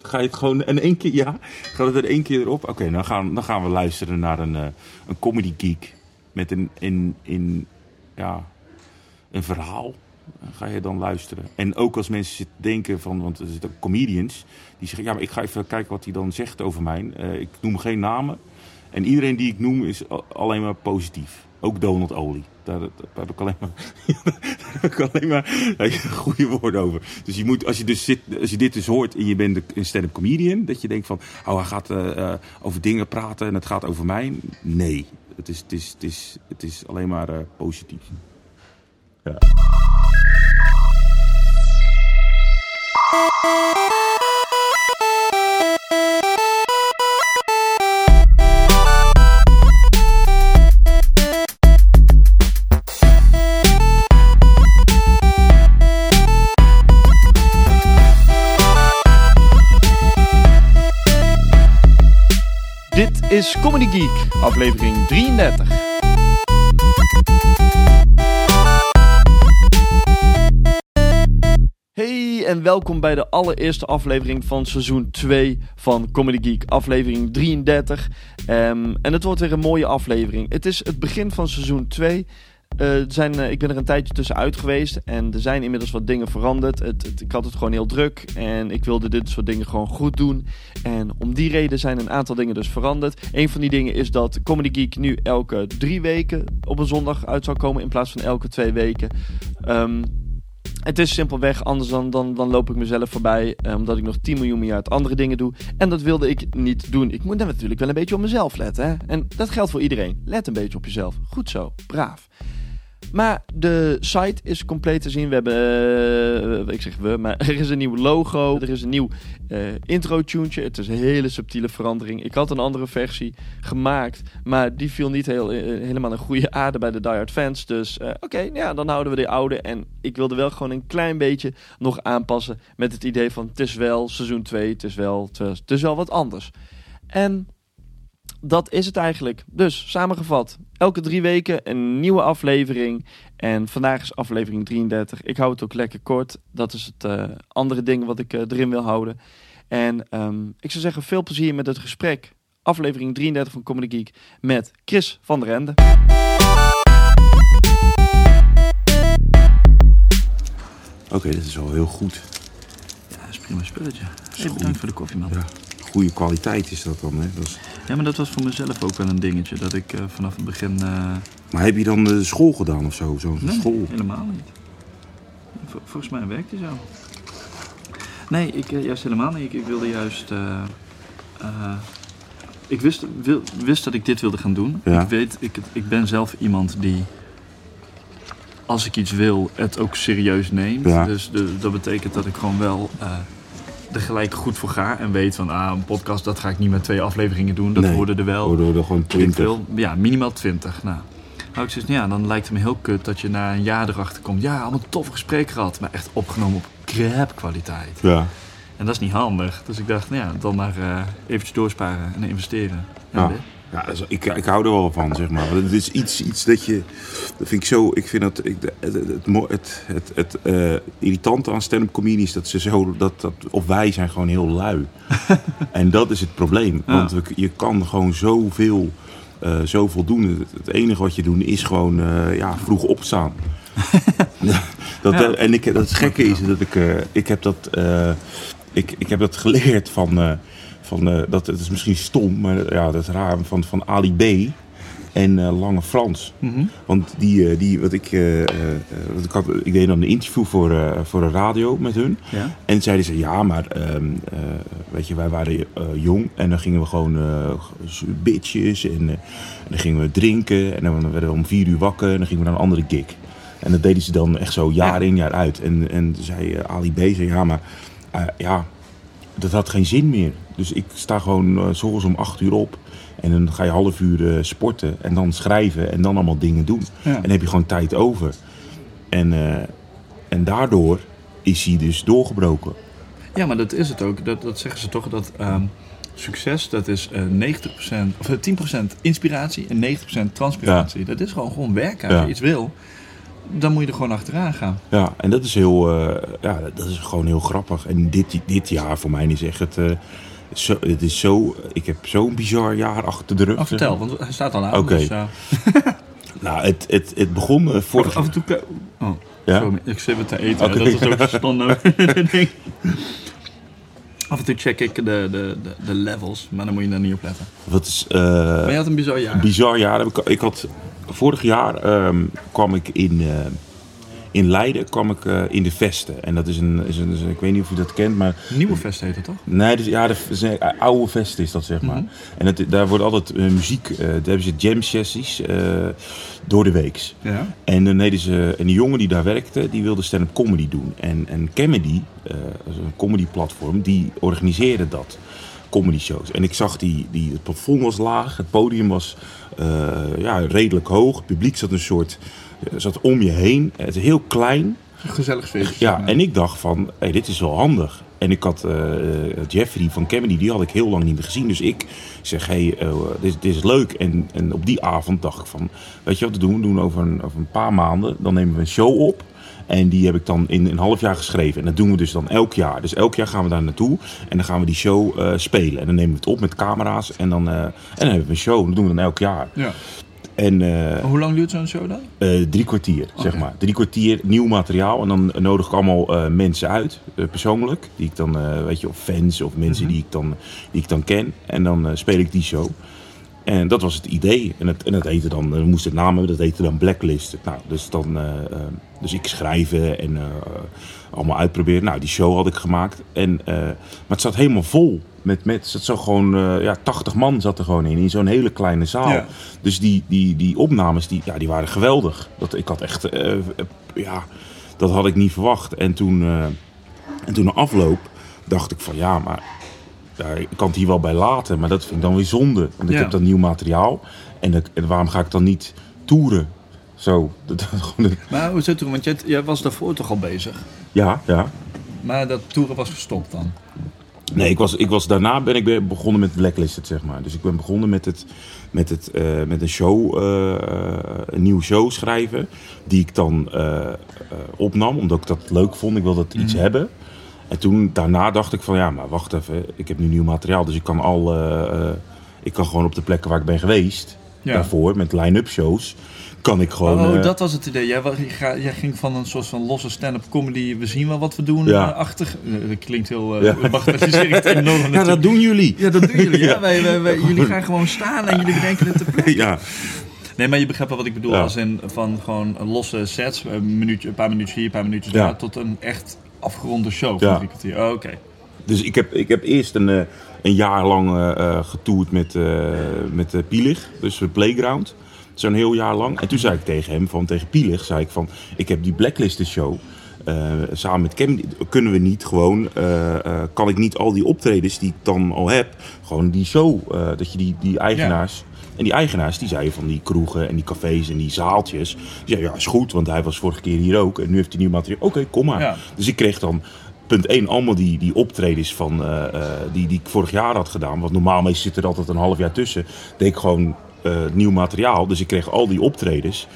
Ga je het gewoon in één keer... Ja, gaat het er één keer erop? Oké, dan gaan we luisteren naar een comedy geek. Met een verhaal. Ga je dan luisteren. En ook als mensen denken van... Want er zitten comedians. Die zeggen, ja, maar ik ga even kijken wat hij dan zegt over mij. Ik noem geen namen. En iedereen die ik noem is alleen maar positief. Ook Donald Olie. Daar heb ik alleen maar goede woorden over. Dus je moet, als je dit dus hoort en je bent een stand-up comedian, dat je denkt van, hij gaat over dingen praten en het gaat over mij. Nee, het is alleen maar positief. Ja. Dit is Comedy Geek, aflevering 33. Hey en welkom bij de allereerste aflevering van seizoen 2 van Comedy Geek, aflevering 33. En het wordt weer een mooie aflevering. Het is het begin van seizoen 2. Ik ben er een tijdje tussenuit geweest en er zijn inmiddels wat dingen veranderd. Ik had het gewoon heel druk en ik wilde dit soort dingen gewoon goed doen. En om die reden zijn een aantal dingen dus veranderd. Een van die dingen is dat Comedy Geek nu elke 3 weken op een zondag uit zou komen in plaats van elke 2 weken. Het is simpelweg anders dan loop ik mezelf voorbij, omdat ik nog 10 miljoen miljard andere dingen doe. En dat wilde ik niet doen. Ik moet natuurlijk wel een beetje op mezelf letten. Hè? En dat geldt voor iedereen. Let een beetje op jezelf. Goed zo. Braaf. Maar de site is compleet te zien. We hebben, maar er is een nieuw logo. Er is een nieuw intro-tuntje. Het is een hele subtiele verandering. Ik had een andere versie gemaakt, maar die viel niet helemaal een goede aarde bij de diehard fans. Dus dan houden we de oude. En ik wilde wel gewoon een klein beetje nog aanpassen met het idee van het is wel seizoen 2, het is wel wat anders. En dat is het eigenlijk. Dus, samengevat, elke 3 weken een nieuwe aflevering. En vandaag is aflevering 33. Ik hou het ook lekker kort. Dat is het andere ding wat ik erin wil houden. En ik zou zeggen, veel plezier met het gesprek. Aflevering 33 van Comedy Geek met Chris van der Ende. Oké, dit is wel heel goed. Ja, dat is prima spulletje. Hey, bedankt voor de koffie, man. Ja. Goede kwaliteit is dat dan, hè? Ja, maar dat was voor mezelf ook wel een dingetje. Dat ik vanaf het begin... Maar heb je dan de school gedaan of zo? Nee, school? Helemaal niet. Volgens mij werkt het zo. Nee, juist helemaal niet. Ik wilde juist... ik wist dat ik dit wilde gaan doen. Ja. Ik ben zelf iemand die... Als ik iets wil, het ook serieus neemt. Ja. Dus dat betekent dat ik gewoon wel... er gelijk goed voor ga en weet van een podcast, dat ga ik niet met 2 afleveringen doen. Dat worden er wel. Worden er gewoon 20. Minimaal 20. Nou, ik zeg, dan lijkt het me heel kut dat je na een jaar erachter komt. Ja, allemaal toffe gesprekken gehad, maar echt opgenomen op crap kwaliteit. Ja. En dat is niet handig. Dus ik dacht, dan maar eventjes doorsparen en investeren. Ja. Ja, ik hou er wel van, zeg maar. Het is iets dat je... Dat vind ik zo... Ik vind dat... Het irritante aan stand-up comedians... Dat ze zo... Of wij zijn gewoon heel lui. En dat is het probleem. Ja. Want je kan gewoon zoveel doen. Het enige wat je doet is gewoon... vroeg opstaan. En het gekke is dat ik heb dat geleerd van dat het is misschien stom, maar ja, dat is raar, van Ali B. En Lange Frans. Mm-hmm. Want ik deed dan een interview voor een radio met hun. Ja. En zeiden ze, ja, maar weet je, wij waren jong en dan gingen we gewoon bitches en dan gingen we drinken en dan werden we om 4 uur wakker en dan gingen we naar een andere gig. En dat deden ze dan echt zo jaar in, jaar uit. En zei Ali B, ja, maar dat had geen zin meer. Dus ik sta gewoon 's ochtends om 8 uur op. En dan ga je half uur sporten. En dan schrijven. En dan allemaal dingen doen. Ja. En dan heb je gewoon tijd over. En daardoor is hij dus doorgebroken. Ja, maar dat is het ook. Dat zeggen ze toch. Dat succes, dat is 90% of 10% inspiratie en 90% transpiratie. Ja. Dat is gewoon werken als je iets wil. dan moet je er gewoon achteraan gaan. Ja, en dat is dat is gewoon heel grappig. En dit jaar voor mij is echt ik heb zo'n bizar jaar achter de rug. Vertel, want hij staat al aan. Oké. Dus, Nou, het begon vorig jaar. Af en toe... Ja? Sorry, ik zit wat te eten. Okay. Dat is ook verstandig. Af en toe check ik de levels, maar dan moet je daar niet op letten. Wat is, maar je had een bizar jaar. Een bizar jaar. Ik had, vorig jaar kwam ik in Leiden in de Vesten. En dat is ik weet niet of je dat kent, maar... Nieuwe Vest heet het toch? Nee, dat is een oude Vesten is dat, zeg maar. Mm-hmm. En daar wordt altijd muziek, daar hebben ze jam sessies door de weeks. Ja. En dan deden ze, en die jongen die daar werkte, die wilde stand-up comedy doen. En Comedy, een comedy platform, die organiseerde dat. Comedy shows. En ik zag het plafond was laag, het podium was redelijk hoog. Het publiek zat om je heen. Het is heel klein. Een gezellig feestje. Ja, en ik dacht van, dit is wel handig. En ik had Jeffrey van Comedy, die had ik heel lang niet meer gezien. Dus ik zeg, dit is leuk. En op die avond dacht ik van, weet je wat we doen? We doen over een paar maanden, dan nemen we een show op. En die heb ik dan in een half jaar geschreven. En dat doen we dus dan elk jaar. Dus elk jaar gaan we daar naartoe. En dan gaan we die show spelen. En dan nemen we het op met camera's. En dan hebben we een show. Dat doen we dan elk jaar. Ja. En, hoe lang duurt zo'n show dan? 3 kwartier, zeg maar. 3 kwartier nieuw materiaal. En dan nodig ik allemaal mensen uit, persoonlijk. Die ik dan, of fans of mensen die ik dan ken. En dan speel ik die show. En dat was het idee. En dat heette dan, we moesten het naam hebben, dat heette dan Blacklist. Nou, dus ik schrijven en allemaal uitproberen. Nou, die show had ik gemaakt. Maar het zat helemaal vol. Het zat zo gewoon, 80 man zat er gewoon in zo'n hele kleine zaal. Ja. Dus die opnames, die waren geweldig. Ik had echt, dat had ik niet verwacht. En toen na afloop dacht ik van, ik kan het hier wel bij laten, maar dat vind ik dan weer zonde. Want ik heb dan nieuw materiaal. En waarom ga ik dan niet toeren? Zo. Maar hoe zit het? Want jij was daarvoor toch al bezig? Ja. Maar dat toeren was gestopt dan? Nee, daarna ben ik begonnen met Blacklisted, zeg maar. Dus ik ben begonnen met een show, een nieuwe show schrijven. Die ik dan opnam, omdat ik dat leuk vond. Ik wilde iets hebben. En daarna dacht ik van, maar wacht even. Ik heb nu nieuw materiaal, dus ik kan gewoon op de plekken waar ik ben geweest. Daarvoor, met line-up shows. Kan ik gewoon... dat was het idee. Jij ging van een soort van losse stand-up comedy. We zien wel wat we doen. Achtig. Dat klinkt heel... enorm. Ja, dat doen jullie. Ja, dat doen jullie. Ja. Jullie gaan gewoon staan en jullie bedenken het te plekken. Ja. Nee, maar je begrijpt wel wat ik bedoel. Als in van gewoon losse sets. Een paar minuutjes hier, een paar minuutjes daar. Tot een echt afgeronde show van 3 kwartier. Oké. Dus ik heb eerst een jaar lang getoerd met Pielig. Dus Playground. Zo'n heel jaar lang. En toen zei ik tegen Pielig, zei ik van, ik heb die Blacklisted show samen met Cam, kunnen we niet gewoon, kan ik niet al die optredens die ik dan al heb, gewoon die show, dat je die eigenaars... Ja. En die eigenaars, die zeiden van die kroegen en die cafés en die zaaltjes. Die zeiden, is goed, want hij was vorige keer hier ook. En nu heeft hij nieuw materiaal. Oké, kom maar. Ja. Dus ik kreeg dan, punt 1, allemaal die optredens van, die ik vorig jaar had gedaan. Want normaal meestal zit er altijd een half jaar tussen. Deed ik gewoon nieuw materiaal. Dus ik kreeg al die optredens.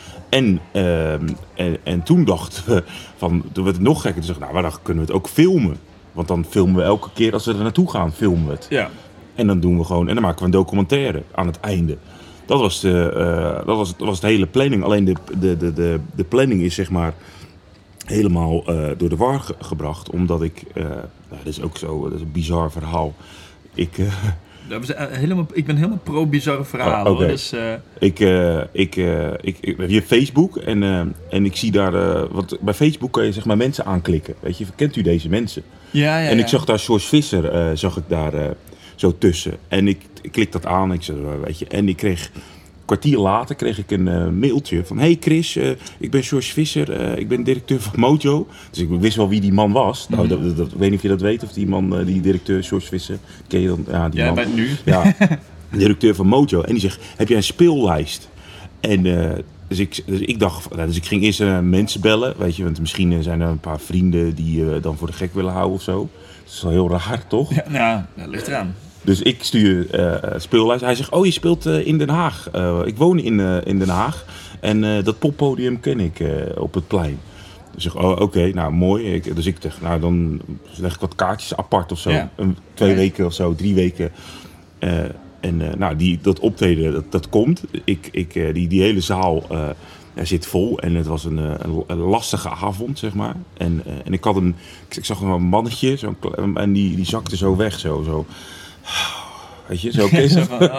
En toen dachten we, toen werd het nog gekker. Toen dachten we, dan kunnen we het ook filmen. Want dan filmen we elke keer als we er naartoe gaan, filmen we het. Ja. En dan doen we gewoon, en dan maken we een documentaire aan het einde. Dat was de hele planning. Alleen de planning is zeg maar helemaal door de war gebracht. Omdat ik, dat is ook zo, dat is een bizar verhaal. Ik ben helemaal pro-bizarre verhalen. Okay. Dus, ik heb hier Facebook en ik zie daar... want bij Facebook kan je zeg maar mensen aanklikken. Weet je, kent u deze mensen? Ja. En ik zag daar George Visser, zo tussen. En ik klik dat aan. En ik kreeg... Een kwartier later kreeg ik een mailtje van... Hey Chris, ik ben George Visser. Ik ben directeur van Mojo. Dus ik wist wel wie die man was. Nou, ik weet niet of je dat weet. Of die man, die directeur George Visser... Ken je dan? Ja, die man. Bent nu. Ja, directeur van Mojo. En die zegt, heb jij een speellijst? En dus ik dacht... Dus ik ging eerst mensen bellen. Weet je, want misschien zijn er een paar vrienden... die dan voor de gek willen houden of zo. Dat is wel heel raar, toch? Ja, dat ligt eraan. Dus ik stuur speellijst. Hij zegt, je speelt in Den Haag. Ik woon in Den Haag. En dat poppodium ken ik op het plein. Dus ik zeg, oké, nou mooi. Dus ik dacht, nou dan leg ik wat kaartjes apart of zo. Ja. 2 weken of zo, 3 weken. Dat optreden, dat komt. Die hele zaal zit vol. En het was een lastige avond, zeg maar. En ik had ik zag een mannetje. En die zakte zo weg, zo. Weet je, zo Kees.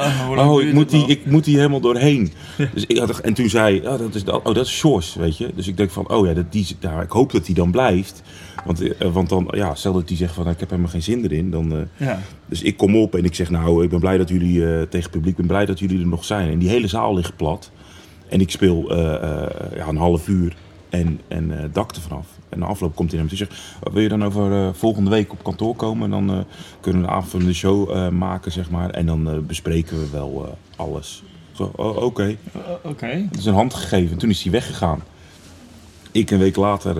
Ik moet hier helemaal doorheen. Dus en toen zei dat is Sjors, weet je. Dus ik denk van, ik hoop dat hij dan blijft. Want dan, stel dat hij zegt van, ik heb helemaal geen zin erin. Dan, Dus ik kom op en ik zeg, nou, ik ben blij dat jullie, tegen het publiek, ben blij dat jullie er nog zijn. En die hele zaal ligt plat. En ik speel een half uur en dak er vanaf. En na afloop komt hij naar me toe en zegt, wil je dan over volgende week op kantoor komen? En dan kunnen we een avondvullende show maken, zeg maar. En dan bespreken we wel alles. Zo, oké. Het is een hand gegeven. En toen is hij weggegaan. Ik een week later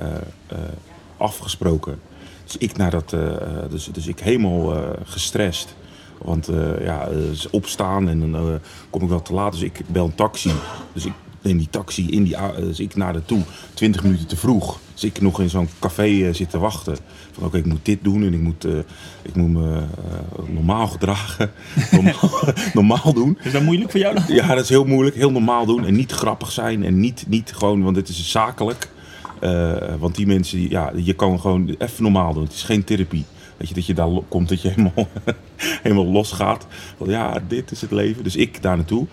afgesproken. Dus ik naar dat, dus ik helemaal gestrest. Want opstaan en dan kom ik wel te laat. Dus ik bel een taxi. Dus ik neem die taxi dus ik naar de toe. 20 minuten te vroeg. Dus ik nog in zo'n café zitten wachten. Van oké, ik moet dit doen en ik moet me normaal gedragen. Normaal doen. Is dat moeilijk voor jou dan? Ja, dat is heel moeilijk. Heel normaal doen en niet grappig zijn. En niet gewoon, want het is zakelijk. Want die mensen, je kan gewoon even normaal doen. Het is geen therapie. Weet je, dat je daar komt, dat je helemaal losgaat. Van dit is het leven. Dus ik daar naartoe.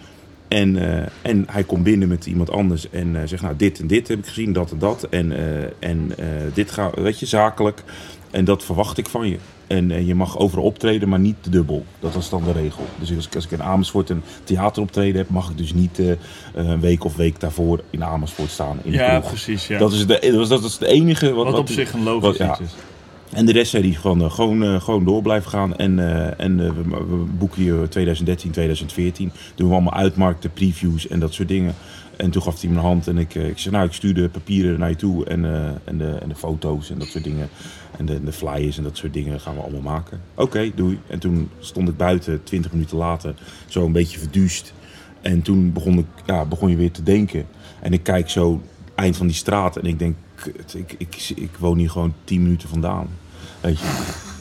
En hij komt binnen met iemand anders en zegt, nou, dit en dit heb ik gezien, dat en dat. En dit gaat, weet je, zakelijk. En dat verwacht ik van je. En je mag overal optreden, maar niet te dubbel. Dat was dan de regel. Dus als ik in Amersfoort een theateroptreden heb, mag ik dus niet een week daarvoor in Amersfoort staan. In de kroeg. Precies. Ja. Dat is het enige wat op zich een logisch iets is. En de rest zei hij gewoon door blijven gaan. En we boeken hier 2013, 2014. Doen we allemaal uitmarkten, previews en dat soort dingen. En toen gaf hij me een hand en ik zei, nou, ik stuur de papieren naar je toe. En de foto's en dat soort dingen. En de flyers en dat soort dingen gaan we allemaal maken. Oké, doei. En toen stond ik buiten, 20 minuten later, zo een beetje verduust. En toen begon je weer te denken. En ik kijk zo eind van die straat en ik denk, ik woon hier gewoon 10 minuten vandaan. Weet je.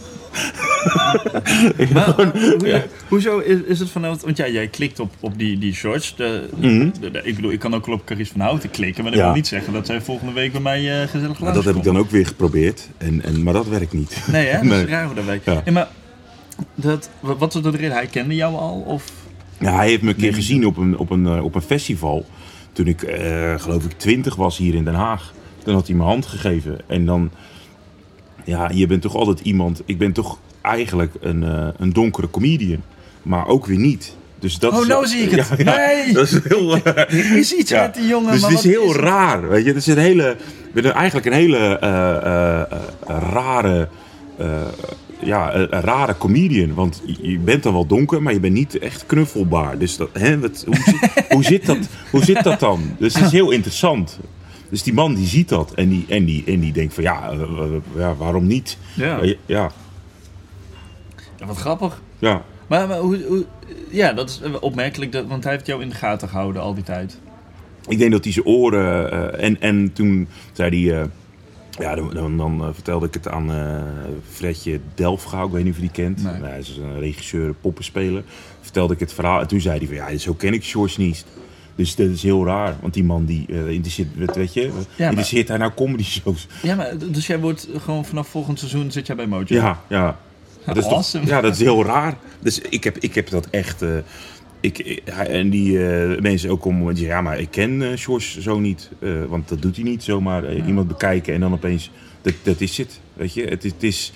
Hoezo is het vanuit... Want jij klikt op die shorts. Ik bedoel, ik kan ook wel op Carice van Houten klikken. Maar dat wil niet zeggen dat zij volgende week bij mij gezellig luistert. Dat heb ik dan ook weer geprobeerd. Maar dat werkt niet. Nee, hè? Dat is raar hoe dat werkt. Ja. Ja, maar wat is de reden? Hij kende jou al? Of? Ja, hij heeft me een keer gezien op een festival. Toen ik, geloof ik, 20 was hier in Den Haag. Dan had hij me hand gegeven. En dan... Ja, je bent toch altijd iemand... Ik ben toch eigenlijk een donkere comedian. Maar ook weer niet. Dus dat nou zie ik het. Nee! Dat is heel... Er is iets met die jongen. Dus het is heel raar. Weet je? Het is eigenlijk een hele rare... een rare comedian. Want je bent dan wel donker, maar je bent niet echt knuffelbaar. Dus hoe zit dat dan? Dus het is heel interessant. Dus die man die ziet dat en die denkt van waarom niet? Ja. Wat grappig. Ja. Maar hoe, dat is opmerkelijk, want hij heeft jou in de gaten gehouden al die tijd. Ik denk dat hij zijn oren... en toen zei hij... dan vertelde ik het aan Fredje Delfgauw. Ik weet niet of je die kent. Nee. Hij is een regisseur, poppenspeler. Vertelde ik het verhaal. En toen zei hij van zo ken ik Sjors niet. Dus dat is heel raar. Want die man die interesseert hij nou comedy shows. Ja, maar dus jij wordt gewoon vanaf volgend seizoen zit jij bij Mojo? Ja. Dat is awesome. Dat is heel raar. Dus ik heb dat echt... en die mensen ook om te zeggen, maar ik ken Sjors zo niet. Want dat doet hij niet zomaar. Iemand bekijken en dan opeens... Dat is het. Weet je? Het is...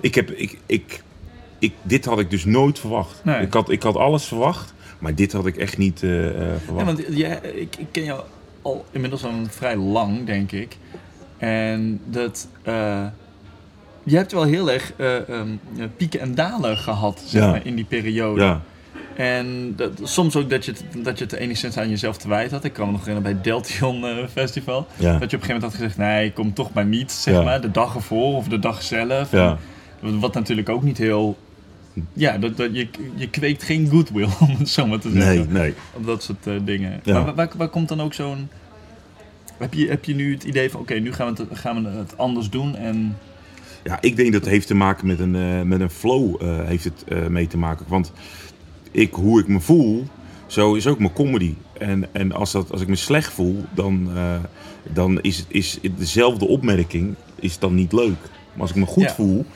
Dit had ik dus nooit verwacht. Nee. Ik had alles verwacht. Maar dit had ik echt niet verwacht. Ja, want ik ken jou al inmiddels al vrij lang, denk ik. En dat... je hebt wel heel erg pieken en dalen gehad, zeg maar, in die periode. Ja. En soms ook dat je het enigszins aan jezelf te wijten had. Ik kan me nog herinneren bij het Deltion Festival. Ja. Dat je op een gegeven moment had gezegd, nee, ik kom toch maar niet, zeg maar, de dag ervoor of de dag zelf. Ja. Wat natuurlijk ook niet heel Ja, je kweekt geen goodwill, om het zo maar te zeggen. Nee. Op dat soort dingen. Ja. Maar waar komt dan ook zo'n... Heb je nu het idee van, oké, nu gaan we het anders doen en... Ja, ik denk dat het heeft te maken met een flow heeft het mee te maken. Want hoe ik me voel, zo is ook mijn comedy. En als ik me slecht voel, dan is dezelfde opmerking is dan niet leuk. Maar als ik me goed voel,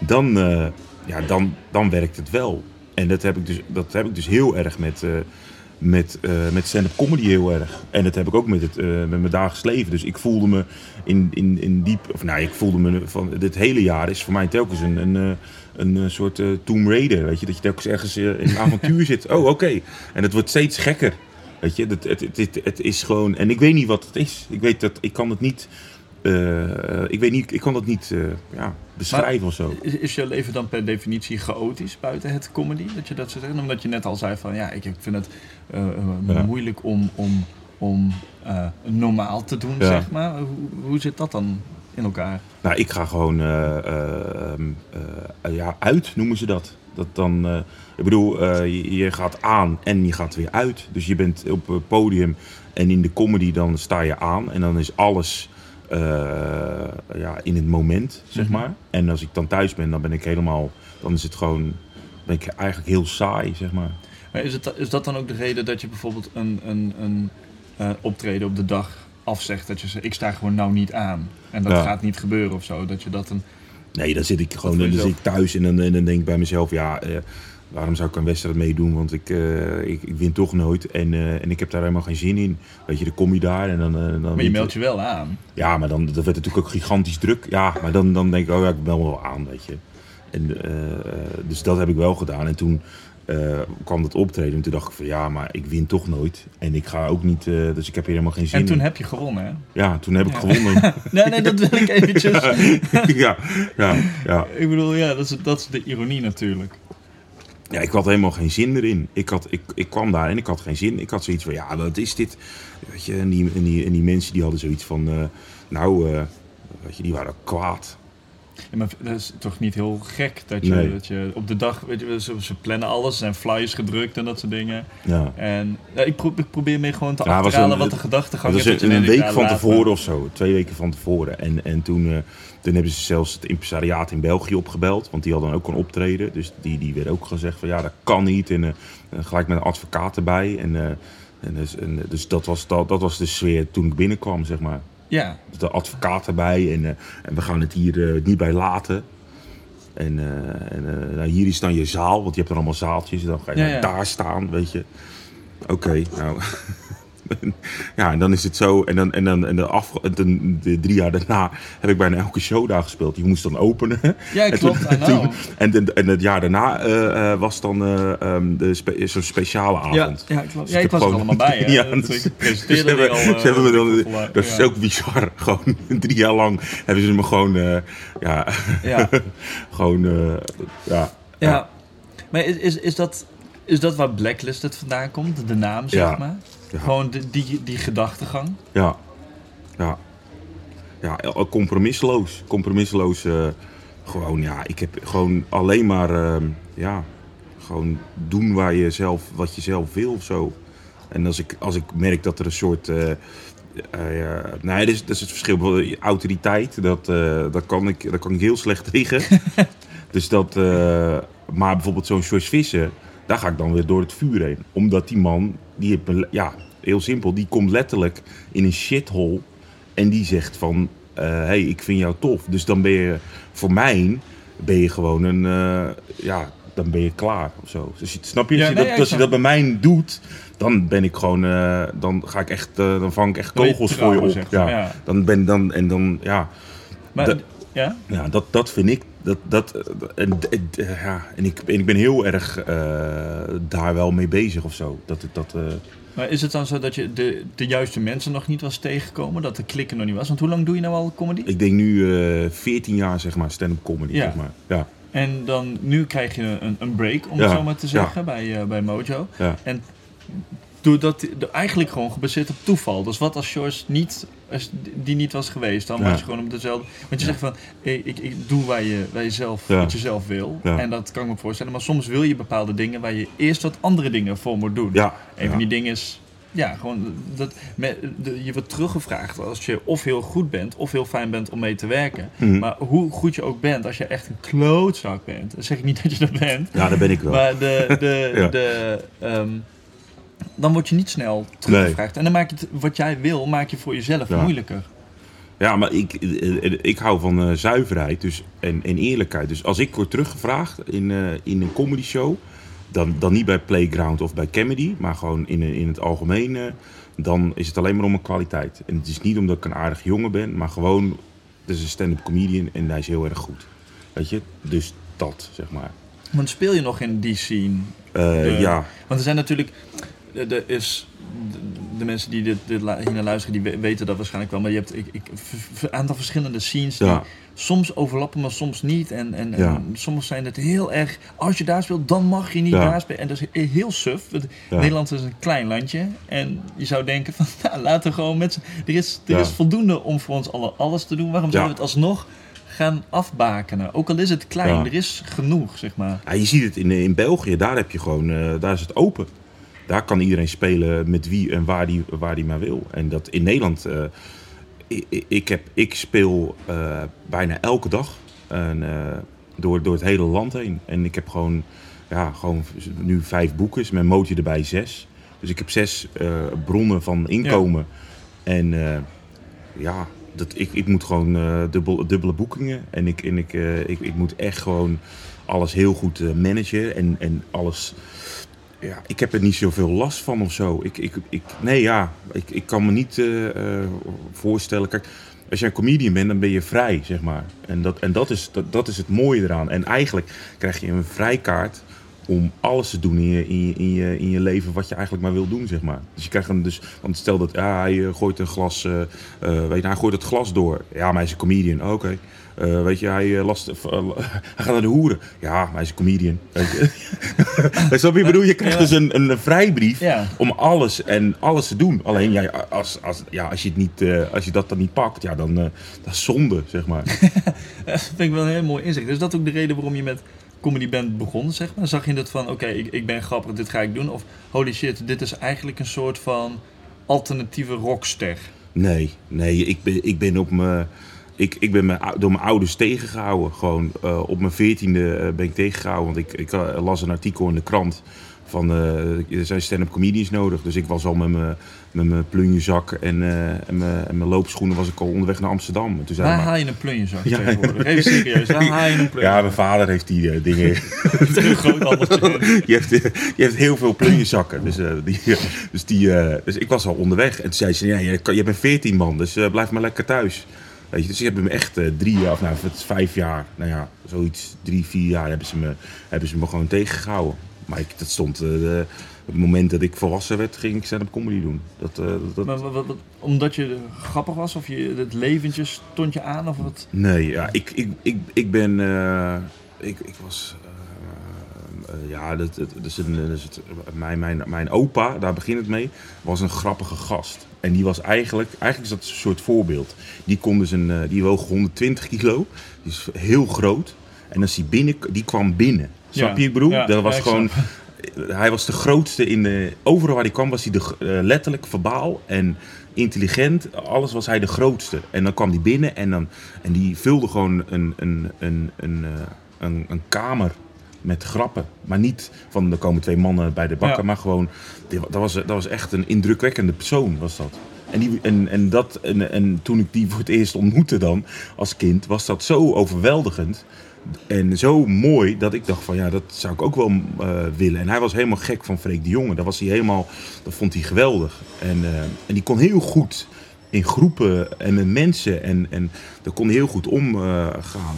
dan werkt het wel. En dat heb ik dus heel erg met stand-up comedy heel erg. En dat heb ik ook met mijn dagelijks leven. Dus ik voelde me ik voelde me van dit hele jaar is voor mij telkens een soort Tomb Raider, weet je, dat je telkens ergens in een avontuur zit. Oh, oké. En het wordt steeds gekker. Weet je, het is gewoon, en ik weet niet wat het is. Ik weet dat ik kan het niet. Ik kan dat niet beschrijven maar of zo. Is je leven dan per definitie chaotisch buiten het comedy? Dat je dat zou zeggen? Omdat je net al zei van ik vind het moeilijk om normaal te doen, zeg maar. Hoe zit dat dan in elkaar? Nou, ik ga gewoon uit, noemen ze dat. Dat dan, ik bedoel, je gaat aan en je gaat weer uit. Dus je bent op het podium en in de comedy dan sta je aan en dan is alles in het moment, zeg maar. En als ik dan thuis ben, dan ben ik eigenlijk heel saai, zeg maar. Maar is dat dan ook de reden dat je bijvoorbeeld een optreden op de dag afzegt? Dat je zegt, ik sta gewoon nou niet aan. En dat gaat niet gebeuren of zo. Dat je dat een... Nee, dan zit ik gewoon zit ik thuis en dan denk ik bij mezelf, waarom zou ik een wedstrijd meedoen? Want ik win toch nooit en ik heb daar helemaal geen zin in. Weet je, dan kom je daar en dan maar je meldt je wel aan. Ja, maar dan werd het natuurlijk ook gigantisch druk. Ja, maar dan denk ik, ik meld me wel aan, weet je. En, dus dat heb ik wel gedaan. En toen kwam dat optreden en toen dacht ik van maar ik win toch nooit. En ik ga ook niet, dus ik heb hier helemaal geen zin in. En toen heb je gewonnen, hè? Ja, toen heb ik gewonnen. nee, dat wil ik eventjes. ja. Ik bedoel, dat is de ironie natuurlijk. Ja, ik had helemaal geen zin erin. Ik kwam daar en ik had geen zin. Ik had zoiets van, wat is dit? Weet je, en die mensen die hadden zoiets van, weet je, die waren kwaad. Ja, maar dat is toch niet heel gek dat je op de dag, weet je, ze plannen alles, er zijn flyers gedrukt en dat soort dingen. Ja. En ik probeer mee gewoon te achterhalen wat de gedachtegang is. Dat was een week van tevoren of zo, 2 weken van tevoren. En toen hebben ze zelfs het impresariaat in België opgebeld, want die hadden ook een optreden. Dus die werd ook gezegd van dat kan niet. En gelijk met een advocaat erbij. Dus dat was de sfeer toen ik binnenkwam, zeg maar. Ja. De advocaat erbij en we gaan het hier niet bij laten. En hier is dan je zaal, want je hebt er allemaal zaaltjes. Dan ga je daar staan, weet je. Oké, nou. En dan is het zo. En de 3 jaar daarna heb ik bijna elke show daar gespeeld. Die moest dan openen. Ja, klopt. En het jaar daarna was dan zo'n speciale avond. Ja, klopt. Dus ik was er allemaal bij. Hè? Dat is ook bizar. Gewoon 3 jaar lang hebben ze me gewoon... Ja. Maar is dat waar Blacklisted vandaan komt? De naam, zeg maar? Ja. Gewoon die gedachtegang? Ja, compromisloos. Gewoon, ik heb gewoon alleen maar, gewoon doen wat je zelf wil of zo. En als ik merk dat er een soort, dat is het verschil. Autoriteit, daar kan ik heel slecht tegen. Dus maar bijvoorbeeld zo'n George Visser, daar ga ik dan weer door het vuur heen. Omdat die man, heel simpel, die komt letterlijk in een shithole en die zegt van, ik vind jou tof. Dus dan ben je, voor mij, gewoon dan ben je klaar of zo. Dus snap je? Als je dat bij mij doet, dan ben ik gewoon, dan vang ik echt kogels voor je op. Dat vind ik. En ik ben heel erg daar wel mee bezig of zo. Maar is het dan zo dat je de juiste mensen nog niet was tegengekomen? Dat de klikken nog niet was? Want hoe lang doe je nou al comedy? Ik denk nu 14 jaar, zeg maar, stand-up comedy. Ja. Zeg maar. Ja. En dan nu krijg je een break, om het zo maar te zeggen, bij Mojo. Ja. En doordat eigenlijk gewoon gebaseerd op toeval. Dus wat als George die niet was geweest, dan was je gewoon op dezelfde. Want je zegt van, ik doe waar je zelf, wat je zelf wil. Ja. En dat kan ik me voorstellen. Maar soms wil je bepaalde dingen waar je eerst wat andere dingen voor moet doen. Ja. Een van die dingen is, gewoon je wordt teruggevraagd als je of heel goed bent of heel fijn bent om mee te werken. Mm-hmm. Maar hoe goed je ook bent, als je echt een klootzak bent, dan zeg ik niet dat je dat bent. Ja, dat ben ik wel. Maar dan word je niet snel teruggevraagd. En dan maak je wat jij wil, maak je voor jezelf moeilijker. Ja, maar ik hou van zuiverheid en eerlijkheid. Dus als ik word teruggevraagd in een comedy show, dan niet bij Playground of bij Comedy, maar gewoon in het algemeen, dan is het alleen maar om een kwaliteit. En het is niet omdat ik een aardig jongen ben, maar gewoon, het is een stand-up comedian en hij is heel erg goed. Weet je? Dus dat, zeg maar. Want speel je nog in die scene? Ja. Want er zijn natuurlijk... De mensen die dit hier naar luisteren, die weten dat waarschijnlijk wel. Maar je hebt een aantal verschillende scenes die soms overlappen, maar soms niet. En soms zijn het heel erg... Als je daar speelt, dan mag je niet daar spelen. En dat is heel suf. Nederland is een klein landje. En je zou denken van, laten we gewoon met z'n... Er is voldoende om voor ons alles te doen. Waarom zouden we het alsnog gaan afbakenen? Ook al is het klein, er is genoeg, zeg maar. Ja, je ziet het in België. Daar heb je gewoon... daar is het open. Daar kan iedereen spelen met wie en waar die maar wil. En dat in Nederland... Ik speel bijna elke dag door het hele land heen. En ik heb gewoon nu 5 boekers, met Mootje erbij 6. Dus ik heb 6 bronnen van inkomen. Ja. En ik moet gewoon dubbele boekingen. En ik moet echt gewoon alles heel goed managen. En alles... Ja, ik heb er niet zoveel last van of zo. Ik kan me niet voorstellen. Kijk, als je een comedian bent, dan ben je vrij, zeg maar. En dat is het mooie eraan. En eigenlijk krijg je een vrijkaart om alles te doen in je leven wat je eigenlijk maar wil doen, zeg maar. Dus je krijgt want stel dat hij gooit een glas, hij gooit het glas door. Ja, maar hij is een comedian. Oh, oké. Hij gaat naar de hoeren. Ja, maar hij is een comedian. Snap je? Bedoel, je krijgt dus een vrijbrief om alles te doen. Alleen als je dat dan niet pakt, dan dat is zonde, zeg maar. Dat vind ik wel een heel mooi inzicht. Is dat ook de reden waarom je met comedy bent begonnen, zeg maar? Zag je dat van, oké, ik ben grappig, dit ga ik doen? Of, holy shit, dit is eigenlijk een soort van alternatieve rockster? Nee, ik ben op mijn... Ik ben door mijn ouders tegengehouden. Gewoon op mijn 14e ben ik tegengehouden. Want ik las een artikel in de krant van er zijn stand-up comedians nodig. Dus ik was al met mijn plunjezak en mijn loopschoenen was ik al onderweg naar Amsterdam. En toen waar haal je een plunjezak tegenwoordig? Even serieus, waar haal je een plunjezak? Ja, mijn vader heeft die dingen. Heel groot handeltje. Je hebt heel veel plunjezakken. Dus ik was al onderweg. En toen zei ze, je bent 14 man, dus blijf maar lekker thuis. Weet je, dus ik heb hem echt 3 jaar, 5 jaar, zoiets, 3-4 jaar hebben ze me gewoon tegengehouden. Maar dat stond, op het moment dat ik volwassen werd, ging ik stand-up comedy doen. Maar omdat je grappig was, of het leventje stond je aan, of wat? Nee, ja, ik was... mijn opa, daar begint het mee, was een grappige gast. En die was eigenlijk is dat een soort voorbeeld. Die woog 120 kilo, die is heel groot. En als die kwam binnen. Snap je, broer? Ja, dat was gewoon... Hij was de grootste overal waar hij kwam was hij letterlijk verbaal en intelligent. Alles was hij de grootste. En dan kwam hij binnen en die vulde gewoon een kamer met grappen. Maar niet van er komen 2 mannen bij de bakker, maar gewoon... Dat was echt een indrukwekkende persoon, was dat. En toen ik die voor het eerst ontmoette dan, als kind, was dat zo overweldigend. En zo mooi dat ik dacht van dat zou ik ook wel willen. En hij was helemaal gek van Freek de Jonge. Dat vond hij geweldig. En die kon heel goed in groepen en met mensen. En daar kon hij heel goed omgaan.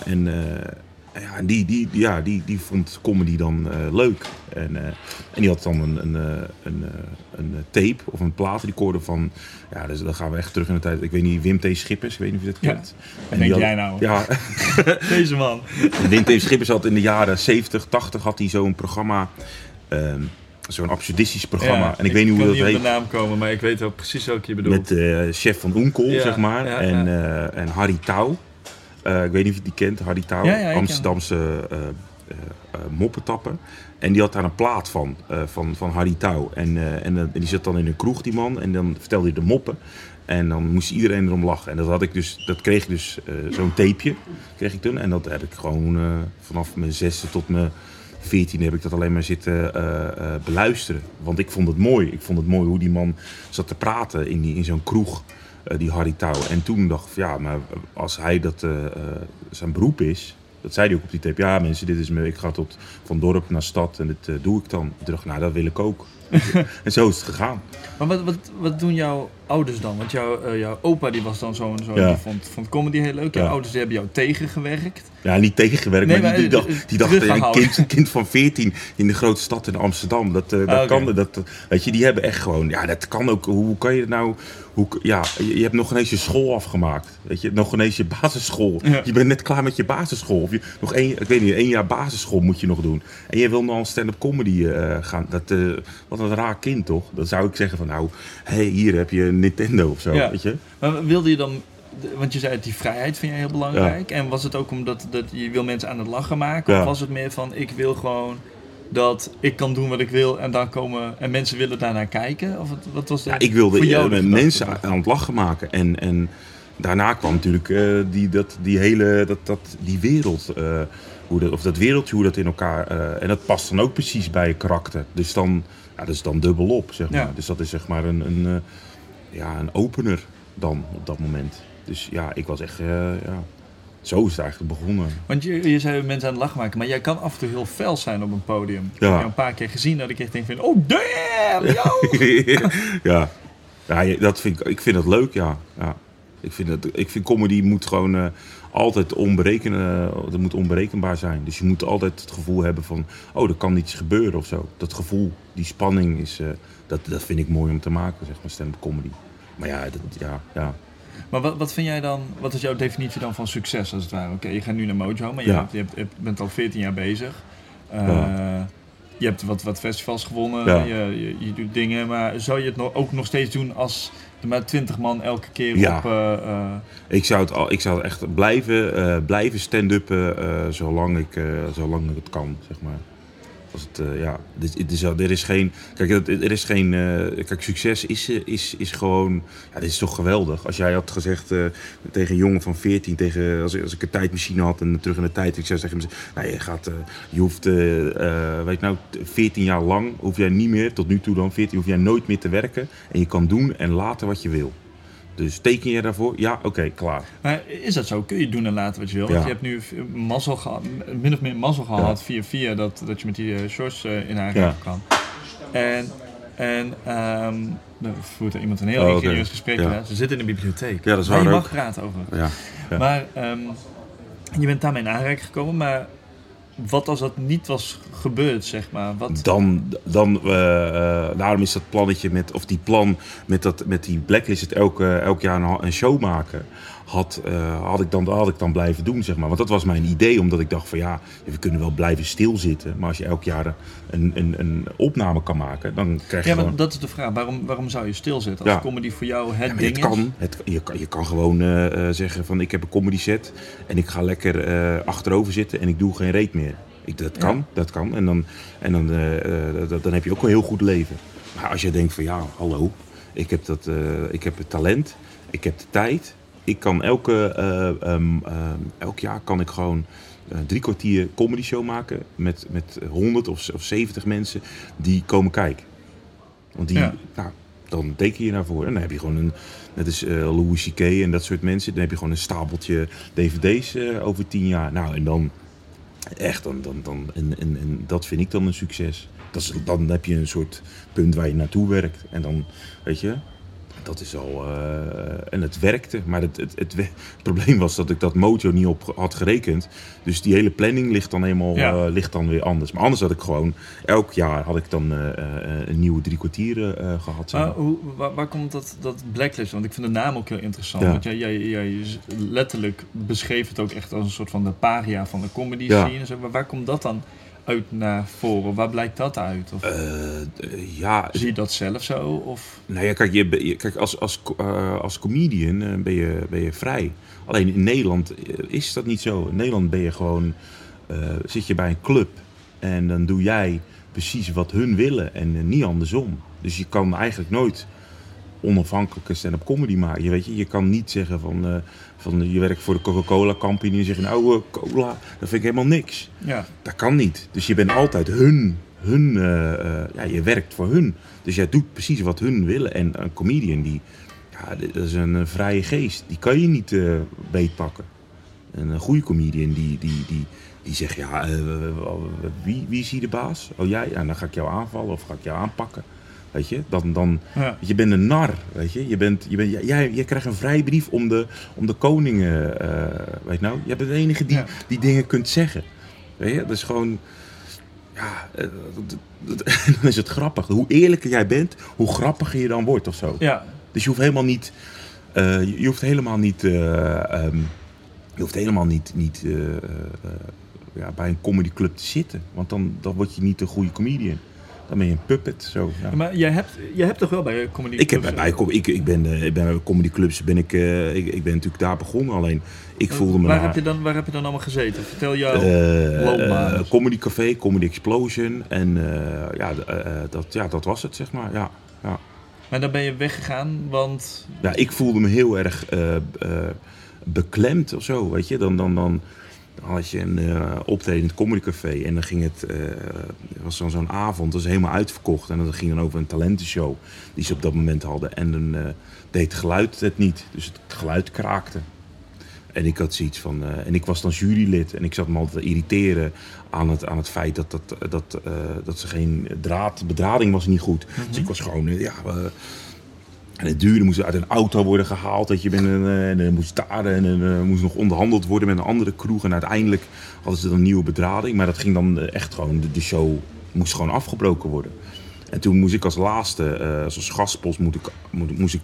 Die vond comedy dan leuk. En die had dan een tape of een plaat recorder van... Ja, dus dan gaan we echt terug in de tijd. Ik weet niet, Wim T. Schippers, ik weet niet of je dat kent. Wat denk jij nou? Ja. Deze man. Wim T. Schippers had in de jaren 70, 80 had hij zo'n programma... zo'n absurdistisch programma. Ja, en ik weet niet hoe dat heet. Ik kan niet op de naam komen, maar ik weet wel precies welke je bedoelt. Met chef van Oenkel, zeg maar. En Harry Touw. Ik weet niet of je die kent, Harry Touw. Amsterdamse moppetapper. En die had daar een plaat van Harry Touw. En die zat dan in een kroeg, die man. En dan vertelde hij de moppen. En dan moest iedereen erom lachen. En dat kreeg ik dus zo'n tapeje. Kreeg ik toen. En dat heb ik gewoon vanaf mijn 6e tot mijn 14 heb ik dat alleen maar zitten beluisteren. Want ik vond het mooi. Ik vond het mooi hoe die man zat te praten in zo'n kroeg. Die Harry Touw. En toen dacht ik, ja, maar als hij dat zijn beroep is... Dat zei hij ook op die tape. Ja, mensen, dit is me. Ik ga van dorp naar stad en dit doe ik dan. Ik dacht, nou, dat wil ik ook. En zo is het gegaan. Maar wat doen jouw ouders dan? Want jouw opa die was dan die vond comedy heel leuk. Jouw ouders die hebben jou tegengewerkt. Ja, niet tegengewerkt, nee, maar die dacht een kind van 14 in de grote stad in Amsterdam. Dat kan. Weet je, die hebben echt gewoon... Ja, dat kan ook. Hoe kan je het nou... je hebt nog ineens je school afgemaakt. Weet je, nog ineens je basisschool. Ja. Je bent net klaar met je basisschool. Of je nog 1 jaar basisschool moet je nog doen. En je wil nog stand-up comedy gaan. Wat een raar kind, toch? Dan zou ik zeggen van, nou, hier heb je een Nintendo of zo, weet je. Maar wilde je dan... Want je zei, die vrijheid vind je heel belangrijk. Ja. En was het ook omdat je wil mensen aan het lachen maken? Ja. Of was het meer van, ik wil gewoon... dat ik kan doen wat ik wil en dan komen en mensen willen daarnaar kijken? Of wat was dat? Ja, ik wilde mensen aan het lachen maken. En daarna kwam natuurlijk die wereld, dat wereldje, hoe dat in elkaar... en dat past dan ook precies bij je karakter. Dus dan, dat is dan dubbelop, zeg maar. Ja. Dus dat is zeg maar een opener dan op dat moment. Dus ja, ik was echt... Zo is het eigenlijk begonnen. Want je zei mensen aan het lachen maken, maar jij kan af en toe heel fel zijn op een podium. Ja. Ik heb jou een paar keer gezien dat ik echt denk van, oh damn, yo! Ik vind dat leuk, ja. Ik vind comedy moet gewoon altijd onberekenbaar zijn. Dus je moet altijd het gevoel hebben van, er kan iets gebeuren of zo. Dat gevoel, die spanning is, dat vind ik mooi om te maken, zeg maar, stand-up comedy. Maar ja. Maar wat vind jij dan, wat is jouw definitie dan van succes als het ware? Oké, je gaat nu naar Mojo, maar je bent al 14 jaar bezig. Je hebt wat festivals gewonnen, je doet dingen, maar zou je het ook nog steeds doen als er maar 20 man elke keer op... Ik zou het echt blijven stand-uppen zolang ik het kan, zeg maar. Er is geen... Kijk, succes is gewoon... Ja, dit is toch geweldig. Als jij had gezegd tegen een jongen van 14... Als ik een tijdmachine had en terug in de tijd... Ik zou zeggen, nou, je hoeft... 14 jaar lang hoef jij niet meer... Tot nu toe dan 14 hoef jij nooit meer te werken. En je kan doen en laten wat je wil. Dus teken je daarvoor? Ja, oké, klaar. Maar is dat zo? Kun je doen en laten wat je wil? Ja. Want je hebt nu mazzel gehad, min of meer mazzel gehad via dat je met die shorts in aanraking kwam. En voert er iemand een heel ingenieus gesprek. Ze zitten in de bibliotheek. Ja, dat is waar je mag praten over. Ja. Maar je bent daarmee in aanraking gekomen, maar... Wat als dat niet was gebeurd, zeg maar? Daarom is dat plannetje met die Blacklist elk jaar een show maken. Had ik dan blijven doen, zeg maar. Want dat was mijn idee, omdat ik dacht van we kunnen wel blijven stilzitten. Maar als je elk jaar een opname kan maken, dan krijg je gewoon... maar dat is de vraag. Waarom zou je stilzitten? Als comedy voor jou het ding is? Je kan gewoon zeggen van ik heb een comedy set en ik ga lekker achterover zitten en ik doe geen reet meer. Dat kan. En dan heb je ook een heel goed leven. Maar als je denkt van hallo, ik heb het talent, ik heb de tijd... Ik kan elk jaar kan ik gewoon 3 kwartier comedy show maken met 100 of 70 mensen die komen kijken. Want dan teken je daarvoor. En dan heb je gewoon net als Louis C.K. en dat soort mensen. Dan heb je gewoon een stapeltje dvd's over 10 jaar. Nou, en dan echt, en dat vind ik dan een succes. Dan heb je een soort punt waar je naartoe werkt. En dan, weet je... Dat is al... en het werkte. Maar het probleem was dat ik dat Mojo niet op had gerekend. Dus die hele planning ligt dan weer anders. Maar anders had ik gewoon... Elk jaar had ik dan een nieuwe 3 kwartier gehad. Maar waar komt dat Blacklist? Want ik vind de naam ook heel interessant. Ja. Want jij letterlijk beschreef het ook echt als een soort van de paria van de comedy scene. Ja. Waar komt dat dan uit naar voren? Waar blijkt dat uit? Of zie je dat zelf zo? Of? Nou ja, kijk, als comedian ben je vrij. Alleen in Nederland is dat niet zo. In Nederland ben je gewoon, zit je bij een club en dan doe jij precies wat hun willen en niet andersom. Dus je kan eigenlijk nooit onafhankelijke stand-up comedy maken. Weet je kan niet zeggen van je werkt voor de Coca-Cola company en zeggen nou cola, dat vind ik helemaal niks. Ja. Dat kan niet. Dus je bent altijd je werkt voor hun. Dus jij doet precies wat hun willen. En een comedian dat is een vrije geest. Die kan je niet beetpakken. En een goede comedian die zegt wie is hier de baas? Oh jij? Ja, dan ga ik jou aanvallen of ga ik jou aanpakken. Weet je, je bent een nar, weet je. Jij krijgt een vrijbrief om de koning, weet nou. Jij bent de enige die dingen kunt zeggen. Weet je, dat is gewoon, dan is het grappig. Hoe eerlijker jij bent, hoe grappiger je dan wordt of zo. Ja. Dus je hoeft helemaal niet, bij een comedyclub te zitten. Want dan word je niet een goede comedian. Dan ben je een puppet. Zo, ja. Maar jij hebt toch wel bij comedyclubs? Ik ben bij comedyclubs. Ik ben natuurlijk daar begonnen. Alleen ik voelde me. Waar heb je dan allemaal gezeten? Vertel jouw loopbaan. Comedy Café, Comedy Explosion. En dat was het, zeg maar. Ja. Maar dan ben je weggegaan, want. Ja, ik voelde me heel erg beklemd of zo, weet je. Dan had je een optreden in het Comedy Café en dan ging het was zo'n avond, dat was helemaal uitverkocht en dat ging dan over een talentenshow die ze op dat moment hadden en dan deed het geluid het niet, dus het geluid kraakte. En ik had zoiets van, en ik was dan jurylid en ik zat me altijd te irriteren aan het feit dat ze geen bedrading was niet goed. Mm-hmm. Dus ik was gewoon, en het duurde, moest uit een auto worden gehaald, dat je en dan moest staren en dan moest nog onderhandeld worden met een andere kroeg. En uiteindelijk hadden ze dan een nieuwe bedrading, maar dat ging dan echt gewoon, de show moest gewoon afgebroken worden. En toen moest ik als laatste, als gastpost moest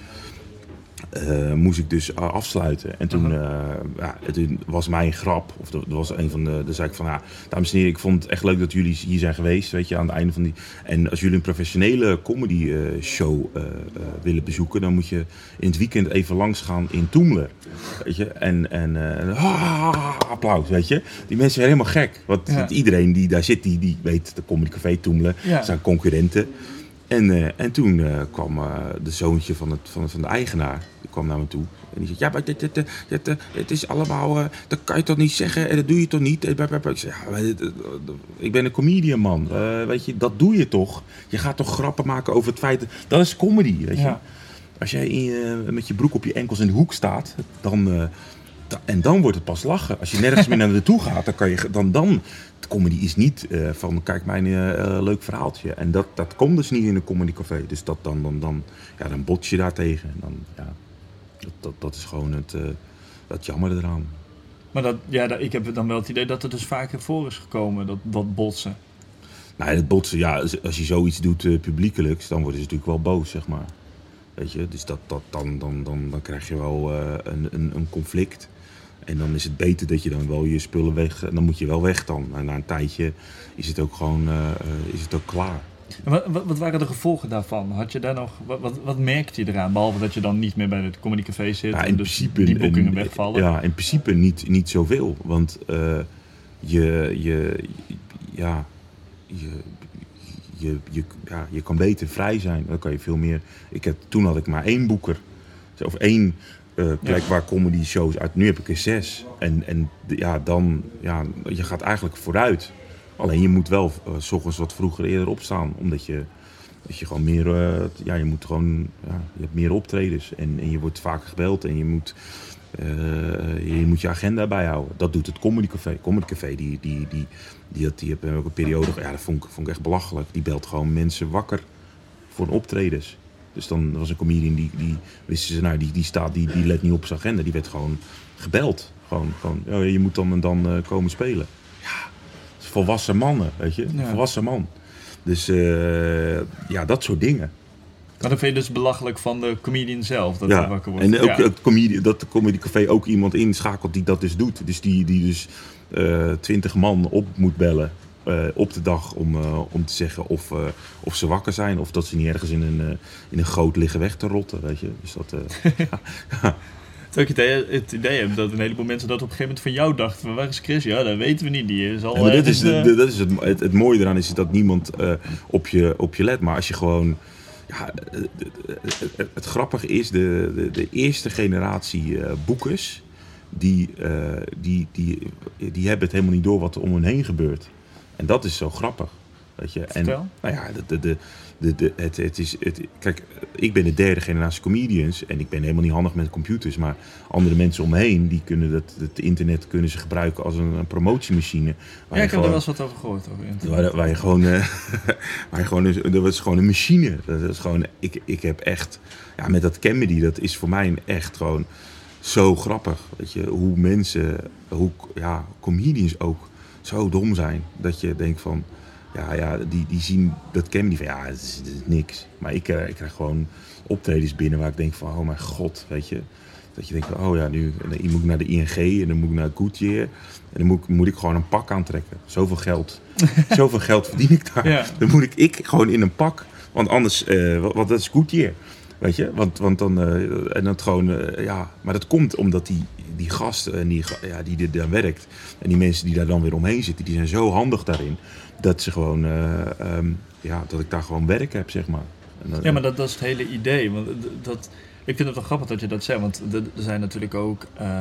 ik dus afsluiten. En toen, toen was mijn grap, of er was een van de, zei ik van, dames en heren, ik vond het echt leuk dat jullie hier zijn geweest, weet je, aan het einde van die. En als jullie een professionele comedy show willen bezoeken, dan moet je in het weekend even langs gaan in Toemler, weet je. En applaus, weet je. Die mensen zijn helemaal gek, want iedereen die daar zit, die weet de Comedy Café Toemler, zijn concurrenten. En toen kwam de zoontje van de eigenaar, die kwam naar me toe. En die zei, maar het is allemaal, dat kan je toch niet zeggen en dat doe je toch niet? Ik zei, ik ben een comedian, man. Weet je, dat doe je toch? Je gaat toch grappen maken over het feit, dat is comedy, weet je. Ja. Als jij met je broek op je enkels in de hoek staat, dan wordt het pas lachen. Als je nergens meer naar naartoe gaat, dan kan je dan comedy is niet van kijk mijn leuk verhaaltje. En dat komt dus niet in een comedycafé. Dus dan bots je daar tegen. En dat is gewoon het jammer eraan. Maar ik heb dan wel het idee dat het dus vaker voor is gekomen, dat botsen. Nou, het botsen, als je zoiets doet publiekelijks, dan worden ze natuurlijk wel boos, zeg maar. Weet je, dus dan krijg je wel een conflict. En dan is het beter dat je dan wel je spullen weg. En dan moet je wel weg dan. En na een tijdje is het ook gewoon klaar. Wat waren de gevolgen daarvan? Had je daar nog, wat merkte je eraan? Behalve dat je dan niet meer bij het comedycafé zit en dus die boekingen wegvallen? Ja, in principe niet zoveel. Want je kan beter vrij zijn. Dan kan je veel meer. Toen had ik maar 1 boeker. Of 1 plek waar comedy shows uit. Nu heb ik er 6. En je gaat eigenlijk vooruit. Alleen je moet wel 's ochtends wat vroeger eerder opstaan. Omdat je gewoon meer. Je moet gewoon. Je hebt meer optredens. En je wordt vaker gebeld. En je moet je agenda bijhouden. Dat doet het Comedy Café. Comedy Café die heeft ook een periode. Ja, dat vond ik echt belachelijk. Die belt gewoon mensen wakker voor een optredens. Dus dan was een comedian die wisten ze, die let niet op zijn agenda. Die werd gewoon gebeld. Gewoon je moet dan en dan komen spelen. Ja, volwassen mannen, weet je. Ja. Volwassen man. Dus dat soort dingen. Maar dan vind je dus belachelijk van de comedian zelf dat hij wakker wordt. En ook dat de Comedy Café ook iemand inschakelt die dat dus doet. Dus die dus 20 man op moet bellen op de dag om te zeggen of ze wakker zijn of dat ze niet ergens in een goot liggen weg te rotten, weet je. Dus dat... Terwijl ik het idee heb dat een heleboel mensen dat op een gegeven moment van jou dachten. Waar is Chris? Ja, dat weten we niet. Die is al... Ja, maar dat is het mooie eraan is dat niemand op je let. Maar als je gewoon... Ja, het grappige is, de eerste generatie boekers... Die hebben het helemaal niet door wat er om hen heen gebeurt. En dat is zo grappig. Weet je? Vertel. En, nou ja, kijk, ik ben de derde generatie comedians en ik ben helemaal niet handig met computers, maar andere mensen om me heen, die kunnen het internet kunnen ze gebruiken als een promotiemachine. Ja, ik heb er wel eens wat over gehoord. Waar je gewoon, dat was gewoon een machine. Dat is gewoon, ik heb echt, ja, met dat comedy, dat is voor mij echt gewoon zo grappig. Weet je, hoe mensen, comedians ook zo dom zijn, dat je denkt van, ja, die zien dat comedy van, ja, het is niks. Maar ik krijg gewoon optredens binnen waar ik denk van, oh mijn god, weet je. Dat je denkt van, oh ja, nu moet ik naar de ING en dan moet ik naar Goodyear. En dan moet ik gewoon een pak aantrekken. Zoveel geld verdien ik daar. Ja. Dan moet ik gewoon in een pak. Want anders, want dat is Goodyear. Weet je, want dan, en dat gewoon, maar dat komt omdat die gasten en die er dan werkt. En die mensen die daar dan weer omheen zitten, die zijn zo handig daarin. Dat ze gewoon, dat ik daar gewoon werk heb, zeg maar. Ja, maar dat is het hele idee. Want ik vind het wel grappig dat je dat zegt. Want er zijn natuurlijk ook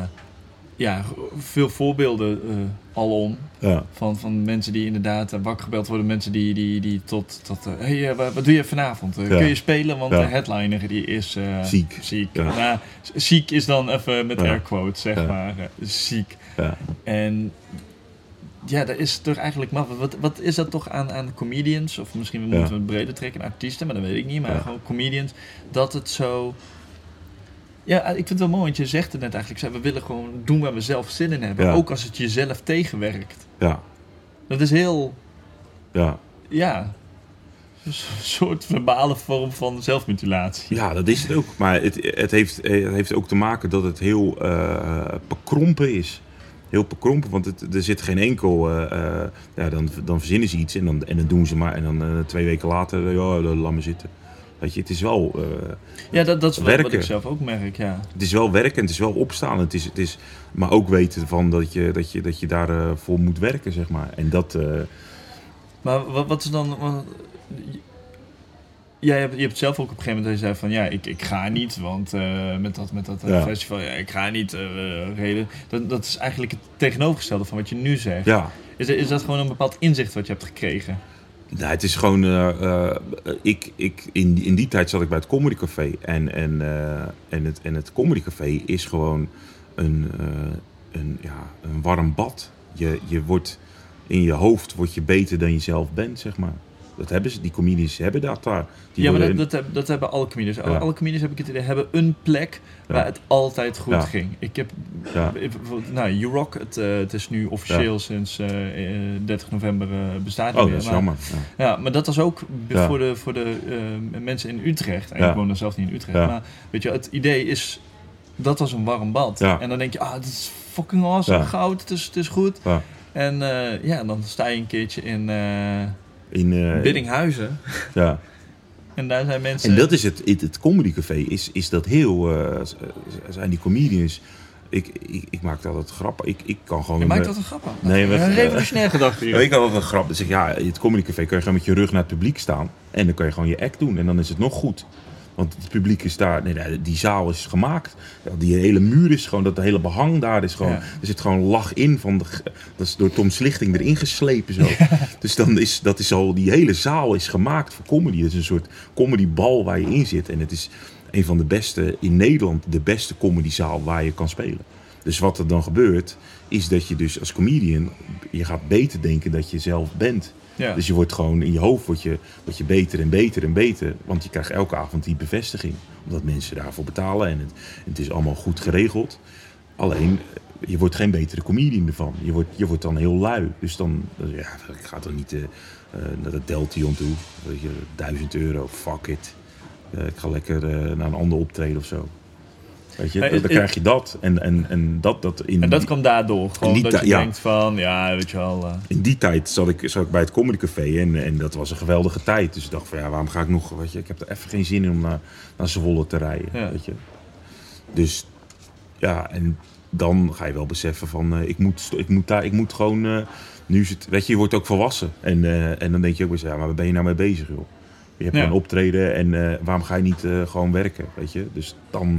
veel voorbeelden alom. Ja. Van mensen die inderdaad wakker gebeld worden. Mensen die tot wat doe je vanavond? Kun je spelen? Want de headliner die is ziek. Ja. Nou, ziek is dan even met air quotes, zeg maar. Ziek. Ja. En ja, dat is toch eigenlijk maf. Wat is dat toch aan comedians? Of misschien moeten we het breder trekken, artiesten, maar dat weet ik niet. Maar gewoon comedians, dat het zo... Ja, ik vind het wel mooi, want je zegt het net eigenlijk. We willen gewoon doen waar we zelf zin in hebben. Ja. Ook als het jezelf tegenwerkt. Ja. Dat is heel... Ja. Ja. Een soort verbale vorm van zelfmutilatie. Ja, dat is het ook. Maar het heeft ook te maken dat het heel bekrompen is. Heel bekrompen, want er zit geen enkel... dan verzinnen ze iets en dan doen ze maar. En dan 2 weken later, laat me zitten. Weet je, het is wel dat is werken. Wat ik zelf ook merk, ja. Het is wel werken, het is wel opstaan. Het is, maar ook weten van dat je daar voor moet werken, zeg maar. En dat... Maar wat is dan... Je hebt zelf ook op een gegeven moment zei van, ja, ik ga niet, want met dat festival, ik ga niet reden. Dat is eigenlijk het tegenovergestelde van wat je nu zegt. Ja. Is dat gewoon een bepaald inzicht wat je hebt gekregen? Nou, het is gewoon... in die tijd zat ik bij het Comedy Café. En het Comedy Café is gewoon een warm bad. Je wordt... In je hoofd word je beter dan je zelf bent, zeg maar. Dat hebben ze. Die comedians hebben dat daar. Dat hebben alle comedians. Ja. Alle comedians, heb ik het idee, hebben een plek waar het altijd goed ging. Ik heb... You Rock, het is nu officieel sinds 30 november bestaat niet meer. Dat is jammer. Ja, maar dat was ook voor de mensen in Utrecht. En ik woon dan zelf niet in Utrecht. Ja. Maar weet je, het idee is... Dat was een warm bad. Ja. En dan denk je, het is fucking awesome, goud, het is goed. Ja. En dan sta je een keertje in Biddinghuizen. Ja. En daar zijn mensen... En dat is het Comedy Café, is dat heel... zijn die comedians... Ik maak dat altijd grappig. Ik kan gewoon... Je maakt dat een grappig? Nee, een revolutionair gedachte hier. Ik kan altijd een grap. Dus het Comedy Café kan je gewoon met je rug naar het publiek staan. En dan kan je gewoon je act doen. En dan is het nog goed. Want het publiek is daar... Nee, die zaal is gemaakt. Die hele muur is gewoon... Dat hele behang daar is gewoon... Ja. Er zit gewoon lach in van... Dat is door Tom Slichting erin geslepen zo. Ja. Dus dat is al... Die hele zaal is gemaakt voor comedy. Het is een soort comedybal waar je in zit. En het is een van de beste... In Nederland de beste comedyzaal waar je kan spelen. Dus wat er dan gebeurt... Is dat je dus als comedian... Je gaat beter denken dat je zelf bent... Ja. Dus je wordt gewoon in je hoofd word je beter en beter en beter. Want je krijgt elke avond die bevestiging. Omdat mensen daarvoor betalen. En het is allemaal goed geregeld. Alleen, je wordt geen betere comedian ervan. Je wordt dan heel lui. Dus dan, ik ga dan niet naar de Deltion toe. Weet je, €1000, fuck it. Ik ga lekker naar een ander optreden of zo. Weet je, dan krijg je dat. En dat kwam daardoor. Gewoon dat je denkt van, weet je wel. In die tijd zat ik bij het Comedy Café en dat was een geweldige tijd. Dus ik dacht van, waarom ga ik nog... Weet je, ik heb er even geen zin in om naar Zwolle te rijden. Ja. Weet je. Dus, en dan ga je wel beseffen van, ik moet gewoon... nu is het, weet je wordt ook volwassen. En dan denk je ook weer, maar waar ben je nou mee bezig, joh? Je hebt een optreden en waarom ga je niet gewoon werken, weet je? Dus dan...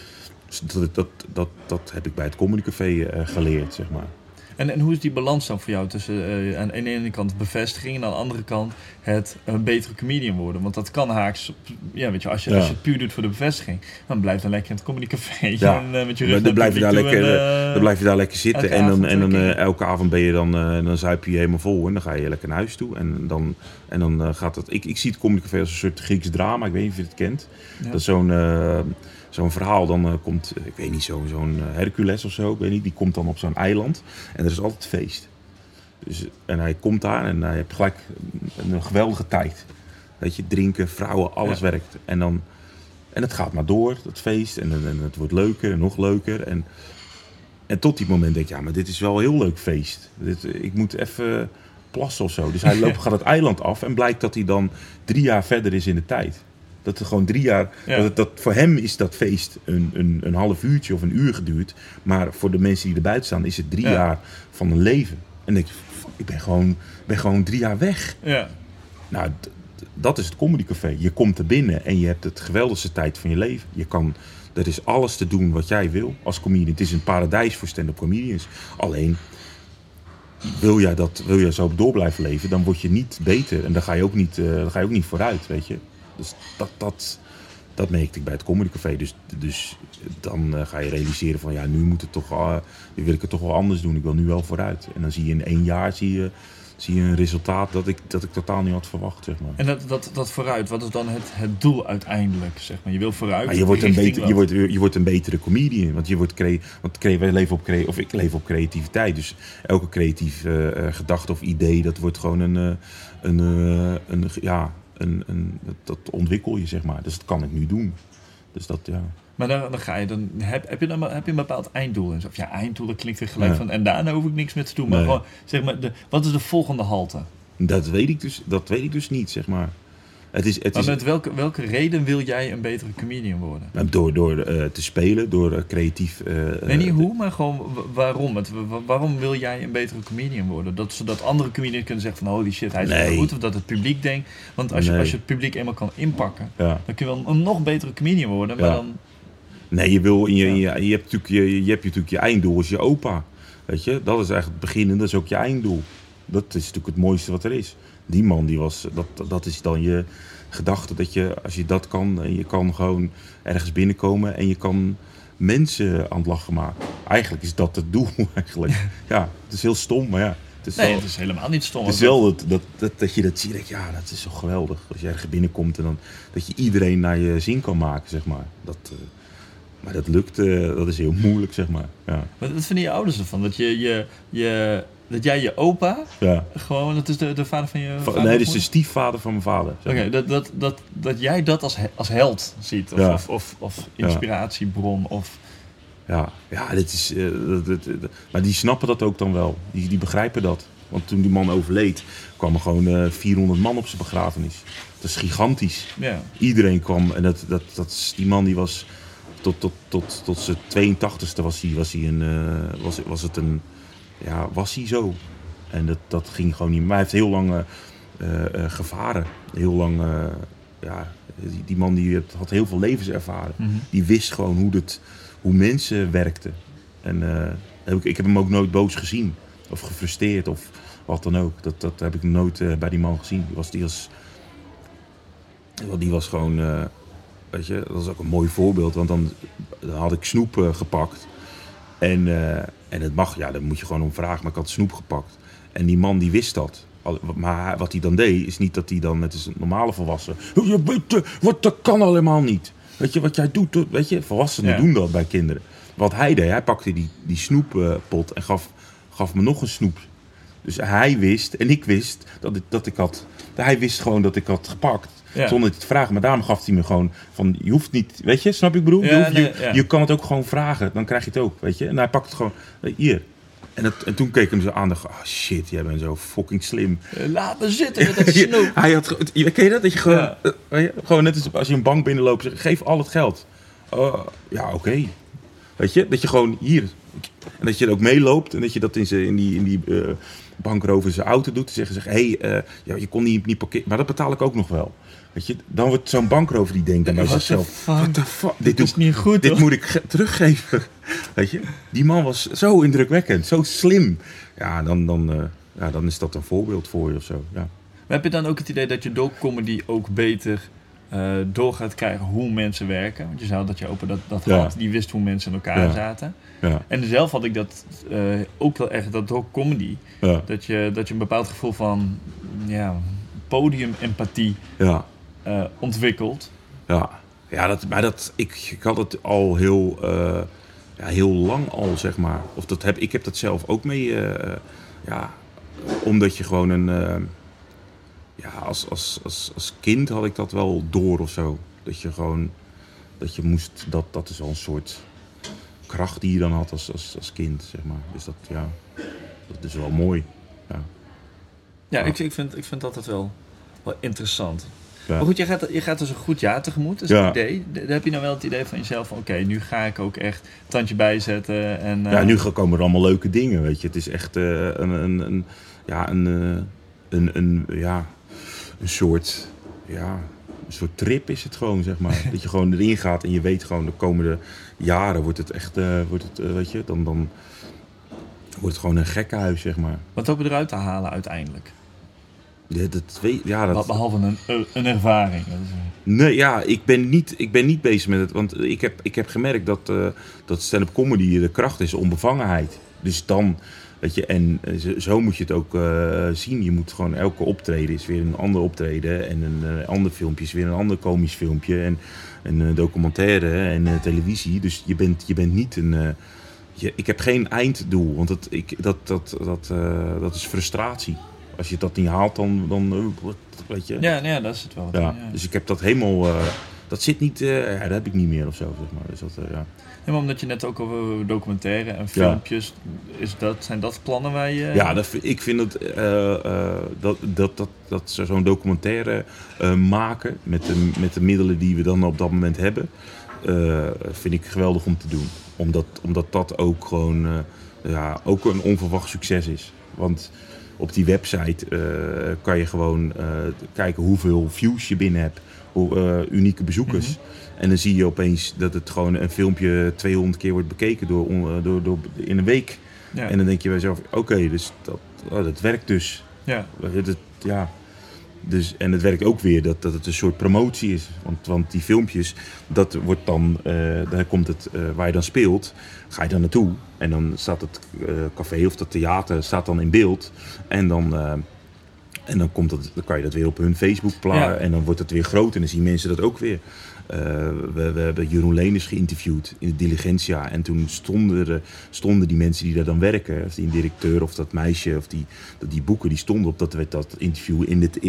Dat heb ik bij het Comedy Café geleerd, zeg maar. En hoe is die balans dan voor jou tussen aan de ene kant bevestiging en aan de andere kant het een betere comedian worden? Want dat kan haaks, weet je, als je het puur doet voor de bevestiging, dan blijf dan lekker in het Comedy Café. Met je rug dan blijf je daar lekker zitten en dan elke avond ben je dan zuip je helemaal vol en dan ga je lekker naar huis toe en dan gaat het. Ik zie het Comedy Café als een soort Grieks drama. Ik weet niet of je het kent. Ja. Dat is zo'n verhaal, dan komt, ik weet niet, zo'n Hercules of zo, ik weet niet, die komt dan op zo'n eiland en er is altijd feest. Dus, en hij komt daar en hij heeft gelijk een geweldige tijd. Weet je, drinken, vrouwen, alles werkt. En het gaat maar door, dat feest, en het wordt leuker en nog leuker. En tot die moment denk ik, maar dit is wel een heel leuk feest. Ik moet even plassen of zo. Dus hij gaat het eiland af en blijkt dat hij dan 3 jaar verder is in de tijd. Dat er gewoon 3 jaar... Ja. Dat voor hem is dat feest een half uurtje of een uur geduurd. Maar voor de mensen die er buiten staan is het 3 jaar van een leven. En dan denk ik ben gewoon 3 jaar weg. Ja. Nou, dat is het Comedy Café. Je komt er binnen en je hebt het geweldigste tijd van je leven. Er is alles te doen wat jij wil als comedian. Het is een paradijs voor stand-up comedians. Alleen... Wil jij zo door blijven leven, dan word je niet beter. En dan ga je ook niet vooruit, weet je. Dus dat merkte ik bij het Comedy Café. Dus dan ga je realiseren van, nu nu wil ik het toch wel anders doen. Ik wil nu wel vooruit. En dan zie je in 1 jaar zie je een resultaat dat ik totaal niet had verwacht, zeg maar. En dat vooruit, wat is dan het doel uiteindelijk, zeg maar? Je wil vooruit. Maar je wordt een betere comedian, want wij leven ik leef op creativiteit. Dus elke creatief gedachte of idee, dat wordt gewoon dat ontwikkel je, zeg maar. Dus dat kan ik nu doen. Dus dat, Maar dan ga je, heb je een bepaald einddoel? Of einddoel, dat klinkt weer gelijk van, en daarna hoef ik niks meer te doen. Maar gewoon, zeg maar, wat is de volgende halte? Dat weet ik dus niet, zeg maar. Met welke reden wil jij een betere comedian worden? Door te spelen, door creatief... nee, niet hoe, maar gewoon waarom. Waarom wil jij een betere comedian worden? Zodat andere comedians kunnen zeggen van, holy shit, hij is heel goed. Of dat het publiek denkt. Want als je het publiek eenmaal kan inpakken, dan kun je wel een nog betere comedian worden. Maar dan... Nee, je hebt natuurlijk je einddoel, is je opa. Weet je, dat is eigenlijk het begin en dat is ook je einddoel. Dat is natuurlijk het mooiste wat er is. Die man, dat is dan je gedachte, dat je, als je dat kan, en je kan gewoon ergens binnenkomen en je kan mensen aan het lachen maken. Eigenlijk is dat het doel, eigenlijk. Ja, het is heel stom, maar ja. Het is helemaal niet stom. Het is wel dat je dat ziet, denk ik, dat is zo geweldig. Als je ergens binnenkomt en dan dat je iedereen naar je zin kan maken, zeg maar. Maar dat lukt, dat is heel moeilijk, zeg maar. Ja. Wat vinden je ouders ervan? Dat dat jij je opa, gewoon, dat is de vader van je vader? Nee, dat is de stiefvader van mijn vader. Oké, dat jij dat als held ziet, of inspiratiebron, of... Ja, dit is... maar die snappen dat ook dan wel. Die begrijpen dat. Want toen die man overleed, kwamen gewoon 400 man op zijn begrafenis. Dat is gigantisch. Ja. Iedereen kwam, en die man die was... Tot zijn 82ste was hij zo. En dat ging gewoon niet. Maar hij heeft heel lang gevaren. Heel lang, die man die had heel veel levenservaring. Mm-hmm. Die wist gewoon hoe mensen werkten. En ik heb hem ook nooit boos gezien. Of gefrustreerd of wat dan ook. Dat heb ik nooit bij die man gezien. Die was gewoon... weet je, dat is ook een mooi voorbeeld. Want dan had ik snoep gepakt. En het mag, dan moet je gewoon om vragen. Maar ik had snoep gepakt. En die man die wist dat. Maar wat hij dan deed, is niet dat hij dan net als een normale volwassen... Dat kan helemaal niet. Weet je, wat jij doet, weet je, volwassenen doen dat bij kinderen. Wat hij deed, hij pakte die snoeppot en gaf me nog een snoep. Dus hij wist, en ik wist, hij wist gewoon dat ik had gepakt. Zonder het te vragen. Maar daarom gaf hij me gewoon van, je hoeft niet, weet je, snap je wat ik bedoel? Je kan het ook gewoon vragen, dan krijg je het ook, weet je. En hij pakt het gewoon, hier. En toen keek ik hem zo aan en dacht, oh shit, jij bent zo fucking slim. Laat me zitten met dat snoep. Ken je dat? Dat je gewoon, gewoon net als je een bank binnenloopt, zeg, geef al het geld. Oké. Weet je, dat je gewoon hier... En dat je er ook meeloopt en dat je dat in die bankrover zijn auto doet. Dan zeggen ze, je kon niet parkeren, maar dat betaal ik ook nog wel. Weet je, dan wordt zo'n bankrover die denkt bij zichzelf, what the fuck, dit is niet goed, dit moet ik teruggeven. Weet je, die man was zo indrukwekkend, zo slim. Ja, dan is dat een voorbeeld voor je of zo. Ja. Maar heb je dan ook het idee dat je door comedy ook beter door gaat krijgen hoe mensen werken? Want je zei dat je open dat had, die wist hoe mensen in elkaar zaten. Ja. En zelf had ik dat ook wel echt, dat door comedy, dat je een bepaald gevoel van podiumempathie ontwikkelt. Ik had het al heel lang al, zeg maar. Ik heb dat zelf ook mee, omdat je gewoon als kind had ik dat wel door of zo. Dat je gewoon, dat is al een soort kracht die je dan had als kind, zeg maar. Dus dat is wel mooi. Ik vind dat wel interessant. Ja. Maar goed, je gaat dus een goed jaar tegemoet, dat is het idee. Heb je nou wel het idee van jezelf van, oké, nu ga ik ook echt een tandje bijzetten. En, nu komen er allemaal leuke dingen, weet je. Het is echt een soort trip is het gewoon, zeg maar. Dat je gewoon erin gaat en je weet gewoon de komende jaren wordt het echt, weet je, dan wordt het gewoon een gekkenhuis, zeg maar. Wat hoop je eruit te halen uiteindelijk? Behalve een ervaring. Nee, ik ben niet bezig met het. Want ik heb gemerkt dat stand-up comedy de kracht is, onbevangenheid. Dus dan, weet je, en zo moet je het ook zien. Je moet gewoon elke optreden is weer een ander optreden. En een ander filmpje is weer een ander komisch filmpje. En een documentaire en televisie. Dus je bent niet een... ik heb geen einddoel, want dat is frustratie. Als je dat niet haalt, dan weet je... Ja, dat is het wel. Ja. Dus ik heb dat helemaal... dat zit niet... dat heb ik niet meer of zo, zeg maar. Dus dat, maar omdat je net ook over documentaire en filmpjes... Zijn dat plannen waar je... Ja, ik vind dat zo'n documentaire maken... met de middelen die we dan op dat moment hebben... vind ik geweldig om te doen. Omdat dat ook gewoon... ook een onverwacht succes is. Want... Op die website kan je gewoon kijken hoeveel views je binnen hebt. Unieke bezoekers. Mm-hmm. En dan zie je opeens dat het gewoon een filmpje 200 keer wordt bekeken door in een week. Ja. En dan denk je bij jezelf, oké, dus dat werkt dus. Ja. Dus, en het werkt ook weer dat het een soort promotie is. Want die filmpjes, dat wordt dan, daar komt het waar je dan speelt, ga je dan naartoe. En dan staat het café of dat theater staat dan in beeld. En dan dan kan je dat weer op hun Facebook plaatsen. Ja. En dan wordt het weer groot en dan zien mensen dat ook weer. We hebben Jeroen Leeners geïnterviewd in de Diligentia. En toen stonden die mensen die daar dan werken, of die directeur of dat meisje of die boeken, die stonden op dat interview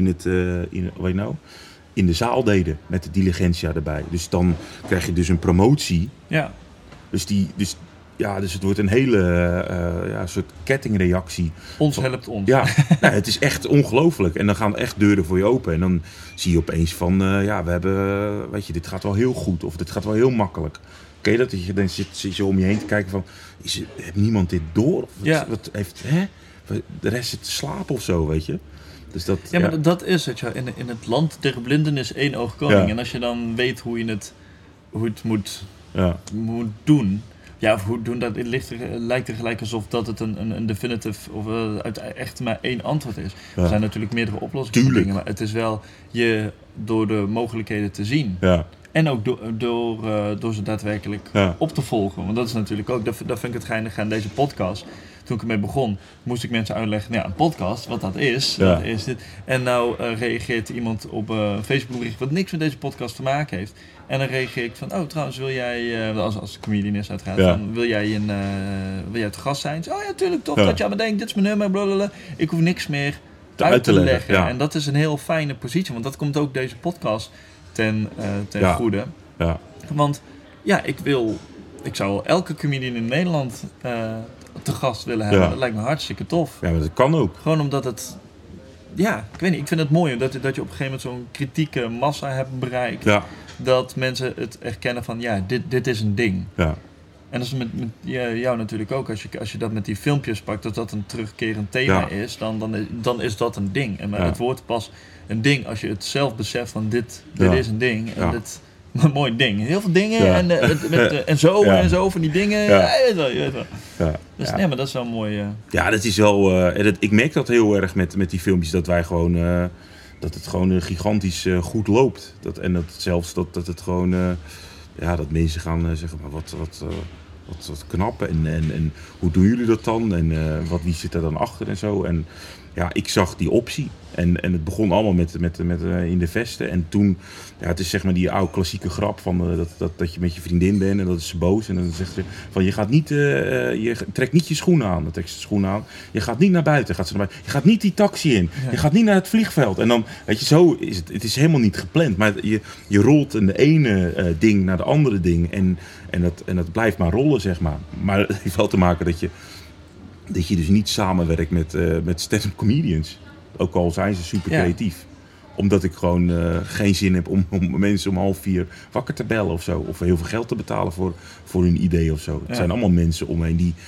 in de zaal deden met de Diligentia erbij. Dus dan krijg je dus een promotie. Ja. Dus het wordt een hele soort kettingreactie. Ons helpt ons. Ja, het is echt ongelooflijk. En dan gaan echt deuren voor je open. En dan zie je opeens van, we hebben, weet je, dit gaat wel heel goed. Of dit gaat wel heel makkelijk. Ken je dat? Dan zit je om je heen te kijken van, heeft niemand dit door? Wat heeft, de rest zit te slapen of zo, weet je? Dus dat, maar dat is het. Ja. In het land der blinden is één oog koning. Ja. En als je dan weet hoe het moet doen... Ja, of hoe doen dat? Het lijkt er gelijk alsof dat het een definitive of echt maar één antwoord is. Ja. Er zijn natuurlijk meerdere oplossingen voor dingen, maar het is wel door de mogelijkheden te zien. Ja. En ook door ze daadwerkelijk op te volgen. Want dat is natuurlijk ook, dat vind ik het geinig aan deze podcast. Toen ik ermee begon, moest ik mensen uitleggen, een podcast, wat dat is. Ja. Dat is dit. En nou reageert iemand op een Facebookbericht wat niks met deze podcast te maken heeft. En dan reageer ik van, trouwens, wil jij, als comedian is uiteraard, dan, wil jij te gast zijn? Oh ja, tuurlijk, tof dat je aan me denkt, dit is mijn nummer, blablabla. Ik hoef niks meer uit te leggen. Ja. En dat is een heel fijne positie, want dat komt ook deze podcast ten goede. Ja. Want ik zou elke comedian in Nederland te gast willen hebben. Dat lijkt me hartstikke tof. Ja, maar dat kan ook. Gewoon omdat het... Ja, ik weet niet. Ik vind het mooi dat je op een gegeven moment zo'n kritieke massa hebt bereikt. Ja. Dat mensen het erkennen van, dit is een ding. Ja. En dat is met jou natuurlijk ook. Als je dat met die filmpjes pakt, dat een terugkerend thema is, dan is dat een ding. En het wordt pas een ding als je het zelf beseft van dit is een ding. En dit... Een mooi ding. Heel veel dingen en zo van die dingen. Je weet wel. Ja. Dus nee, maar dat is wel mooi. Ja, dat is wel... ik merk dat heel erg met die filmpjes, dat wij gewoon... dat het gewoon gigantisch goed loopt. Dat het gewoon... dat mensen gaan zeggen, maar wat knap. En hoe doen jullie dat dan? En wie zit er dan achter en zo? En ja, ik zag die optie. En het begon allemaal met in de vesten. En toen, het is zeg maar die oude klassieke grap van dat je met je vriendin bent en dat is ze boos. En dan zegt ze van je gaat niet, je trekt niet je schoenen aan. Dan trekt ze de schoenen aan. Je gaat niet naar buiten. Je gaat niet die taxi in. Je gaat niet naar het vliegveld. En dan, weet je, zo is het. Het is helemaal niet gepland. Maar je rolt de ene ding naar de andere ding. En dat blijft maar rollen, zeg maar. Maar het heeft wel te maken dat je dus niet samenwerkt met stand-up comedians. Ook al zijn ze super creatief. Omdat ik gewoon geen zin heb om mensen om 3:30 wakker te bellen of zo. Of heel veel geld te betalen voor hun idee of zo. Het zijn allemaal mensen om me die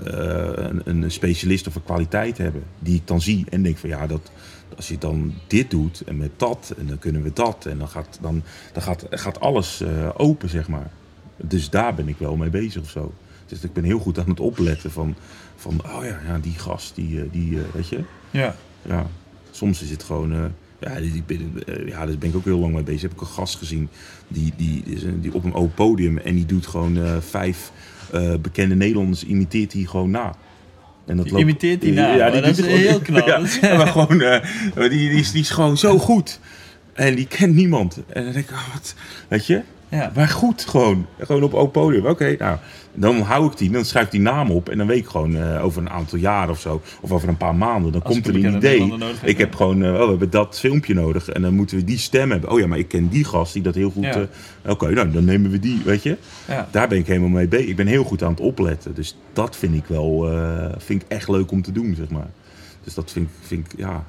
een specialist of een kwaliteit hebben. Die ik dan zie en denk van als je dan dit doet en met dat en dan kunnen we dat. En dan gaat alles open, zeg maar. Dus daar ben ik wel mee bezig of zo. Dus ik ben heel goed aan het opletten van die gast, die weet je. Ja. Ja. Soms is het gewoon, daar ben ik ook heel lang mee bezig. Heb ik een gast gezien, die op een open podium en die doet gewoon 5 bekende Nederlanders, imiteert hij gewoon na. En dat imiteert hij na? Ja, dat is heel knap. Ja, maar gewoon, die is gewoon zo goed. En die kent niemand. En dan denk ik, wat, weet je? Ja. Maar goed, gewoon op open podium. Oké, nou, dan hou ik die, dan schrijf ik die naam op en dan weet ik gewoon over een aantal jaar of zo, of over een paar maanden, dan komt er een idee. Ik heb gewoon, we hebben dat filmpje nodig en dan moeten we die stem hebben. Oh ja, maar ik ken die gast die dat heel goed. Ja. Oké, nou, dan nemen we die, weet je. Ja. Daar ben ik helemaal mee bezig. Ik ben heel goed aan het opletten, dus dat vind ik wel, vind ik echt leuk om te doen, zeg maar. Dus dat vind ik, ja.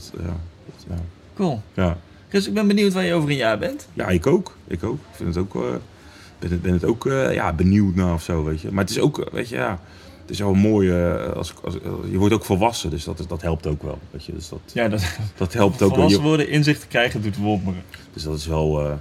Cool. Ja. Chris, ik ben benieuwd waar je over een jaar bent. Ja, ik ook. Ik vind het ook, ben het ook benieuwd naar of zo, weet je. Maar het is ook, weet je, het is wel mooi, je wordt ook volwassen, dus dat helpt ook wel, weet je. Dus dat helpt ook. Volwassen worden, inzicht te krijgen, doet wonderen. Dus dat is wel,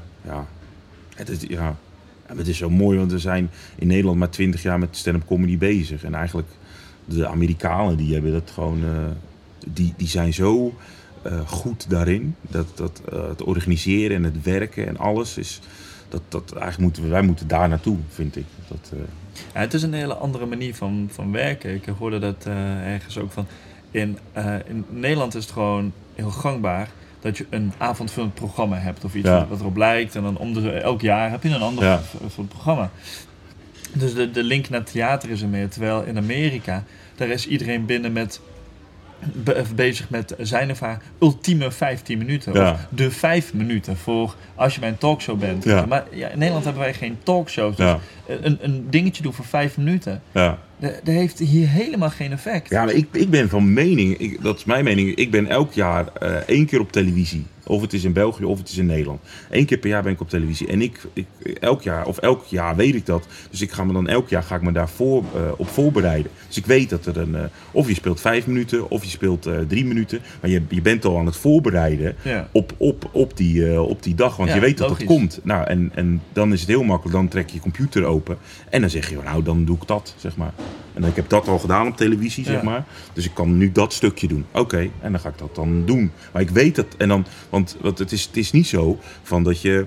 het is zo mooi, want we zijn in Nederland maar 20 jaar met stand-up comedy bezig. En eigenlijk, de Amerikanen, die hebben dat gewoon, die zijn zo... goed daarin. Dat het organiseren en het werken en alles is... Dat eigenlijk wij moeten daar naartoe, vind ik. Ja, het is een hele andere manier van werken. Ik hoorde dat ergens ook van... In Nederland is het gewoon heel gangbaar... dat je een avondvullend programma hebt of iets wat erop lijkt. En dan elk jaar heb je een ander soort programma. Dus de link naar theater is er meer. Terwijl in Amerika, daar is iedereen binnen met... bezig met zijn of haar ultieme 15 minuten. Ja. Of de 5 minuten voor als je bij een talkshow bent. Ja. Maar in Nederland hebben wij geen talkshows. Dus een dingetje doen voor 5 minuten. Ja. Dat heeft hier helemaal geen effect. Ja, maar ik ben van mening, dat is mijn mening, ik ben elk jaar 1 keer op televisie. Of het is in België of het is in Nederland. 1 keer per jaar ben ik op televisie. En elk jaar weet ik dat. Dus ik ga me dan elk jaar daarvoor op voorbereiden. Dus ik weet dat er of je speelt 5 minuten of je speelt 3 minuten. Maar je bent al aan het voorbereiden op die dag. Want je weet dat het komt. Nou, en dan is het heel makkelijk. Dan trek je je computer open. En dan zeg je, nou dan doe ik dat, zeg maar. En ik heb dat al gedaan op televisie, zeg maar. Dus ik kan nu dat stukje doen. Oké, en dan ga ik dat dan doen. Maar ik weet het. En dan, want het is niet zo van dat je...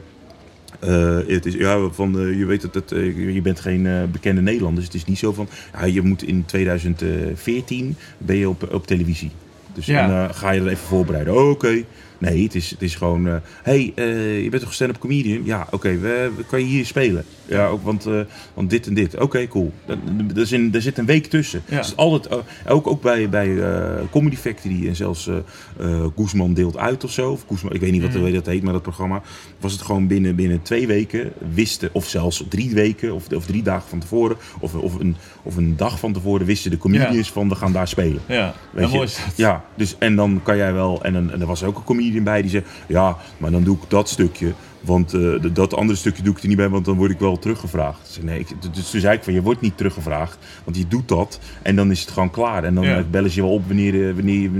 je weet dat je bent geen bekende Nederlander. Dus het is niet zo van... je moet in 2014 ben je op televisie. Dus dan ga je dat even voorbereiden. Oké. Nee, het is gewoon... je bent toch een stand-up comedian? Ja, oké, kan je hier spelen? Ja, ook, want dit en dit. Oké, cool. Er zit een week tussen. Ja. Dus altijd, ook bij Comedy Factory en zelfs Guzman deelt uit of zo. Of Guzman, ik weet niet wat dat heet, maar dat programma. Was het gewoon binnen 2 weken wisten, of zelfs 3 weken, of 3 dagen van tevoren, of een dag van tevoren wisten de comedians van we gaan daar spelen. Ja, weet je? Mooi is dat. Ja, dus en dan kan jij wel, en er was ook een comedian bij die zei, ja, maar dan doe ik dat stukje, want dat andere stukje doe ik er niet bij, want dan word ik wel teruggevraagd. Dus, dus toen zei ik van, je wordt niet teruggevraagd, want je doet dat en dan is het gewoon klaar. En dan bellen ze je wel op wanneer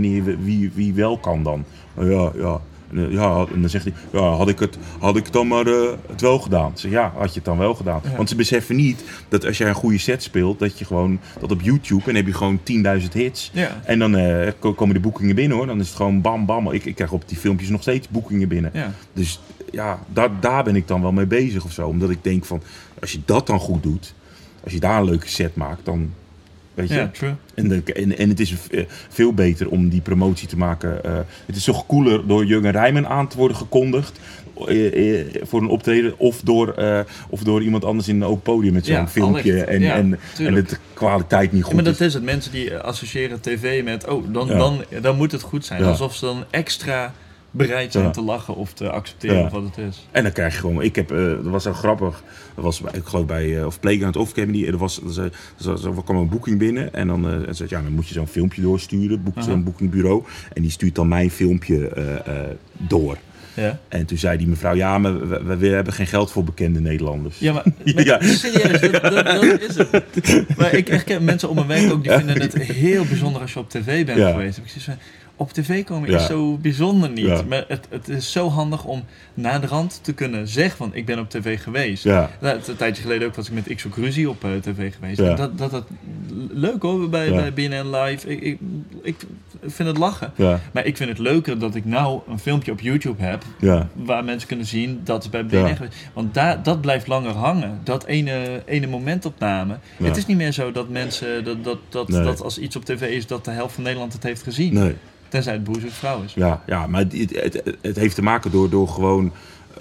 wie wel kan dan. Ja. Ja, en dan zegt hij, ja, had ik dan maar het wel gedaan. Zeg, ja, had je het dan wel gedaan. Ja. Want ze beseffen niet dat als jij een goede set speelt, dat je gewoon, dat op YouTube, en dan heb je gewoon 10.000 hits. Ja. En dan komen de boekingen binnen hoor. Dan is het gewoon bam, bam. Ik krijg op die filmpjes nog steeds boekingen binnen. Ja. Dus ja, daar ben ik dan wel mee bezig of zo. Omdat ik denk van, als je dat dan goed doet, als je daar een leuke set maakt, dan... Weet je? Ja, true. En het is veel beter om die promotie te maken. Het is toch cooler door Jurgen Rijmen aan te worden gekondigd voor een optreden. Of door iemand anders in een open podium met zo'n filmpje. En de kwaliteit niet goed maar dat is het. Mensen die associëren tv met, dan moet het goed zijn. Ja. Alsof ze dan extra bereid zijn te lachen of te accepteren of wat het is. En dan krijg je gewoon... dat was zo grappig. Dat was, ik geloof bij Playground of Comedy. Er kwam een boeking binnen. En dan zei dan moet je zo'n filmpje doorsturen. Zo'n boekingbureau. En die stuurt dan mijn filmpje door. Ja. En toen zei die mevrouw, ja, maar we hebben geen geld voor bekende Nederlanders. Ja, maar serieus, dat is het. Maar ik herken mensen om mijn werk ook, die vinden het heel bijzonder als je op tv bent geweest. Ik zeg, op tv komen is zo bijzonder niet. Ja. Maar het is zo handig om naderhand te kunnen zeggen van ik ben op tv geweest. Ja. Een tijdje geleden ook was ik met X-Ook Ruzie op tv geweest. Ja. Dat leuk hoor, bij BNN Live. Ik vind het lachen. Ja. Maar ik vind het leuker dat ik nou een filmpje op YouTube heb waar mensen kunnen zien dat is bij BNN geweest. Want dat blijft langer hangen. Dat ene momentopname. Ja. Het is niet meer zo dat mensen dat als iets op tv is dat de helft van Nederland het heeft gezien. Nee. Tenzij het boezig vrouw is. Ja, maar het heeft te maken door gewoon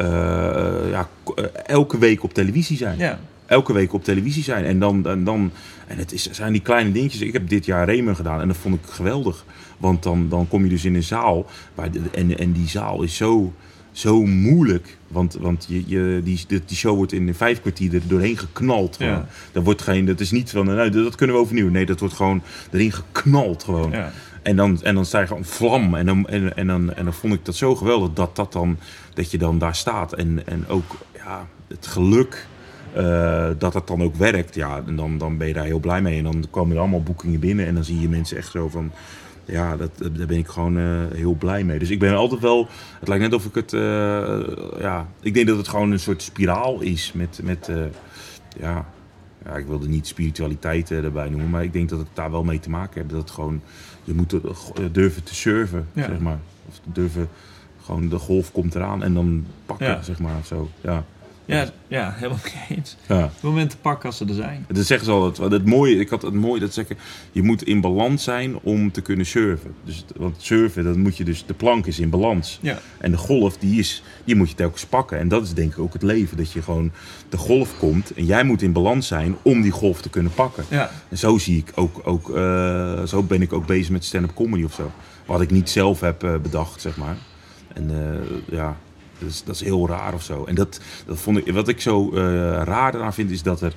elke week op televisie zijn. Ja. Elke week op televisie zijn. En zijn die kleine dingetjes. Ik heb dit jaar Remen gedaan en dat vond ik geweldig. Want dan kom je dus in een zaal. En die zaal is zo moeilijk. Want die show wordt in 5 kwartier er doorheen geknald. Ja. Dat is niet van, dat kunnen we overnieuw. Nee, dat wordt gewoon erin geknald gewoon. Ja. En dan sta je gewoon vlam. En dan vond ik dat zo geweldig dat je dan daar staat. En ook het geluk dat het dan ook werkt. Ja, en dan ben je daar heel blij mee. En dan komen er allemaal boekingen binnen. En dan zie je mensen echt zo van... Ja, daar ben ik gewoon heel blij mee. Dus ik ben altijd wel... Het lijkt net of ik het... ik denk dat het gewoon een soort spiraal is met ik wilde niet spiritualiteit erbij noemen, maar ik denk dat het daar wel mee te maken heeft. Dat het gewoon, je moet durven te surfen, zeg maar. Of durven, gewoon de golf komt eraan en dan pakken, zeg maar, zo. Ja, helemaal mee eens. Ja. Het moment te pakken als ze er zijn. Dat zeggen ze altijd. Het mooie dat zeggen, je moet in balans zijn om te kunnen surfen. Want surfen, dan moet je dus, de plank is in balans. Ja. En de golf, die moet je telkens pakken. En dat is denk ik ook het leven. Dat je gewoon, de golf komt en jij moet in balans zijn om die golf te kunnen pakken. Ja. En zo zie ik zo ben ik ook bezig met stand-up comedy of zo. Wat ik niet zelf heb bedacht, zeg maar. En dat is heel raar of zo. En dat vond ik, wat ik zo raar eraan vind, is dat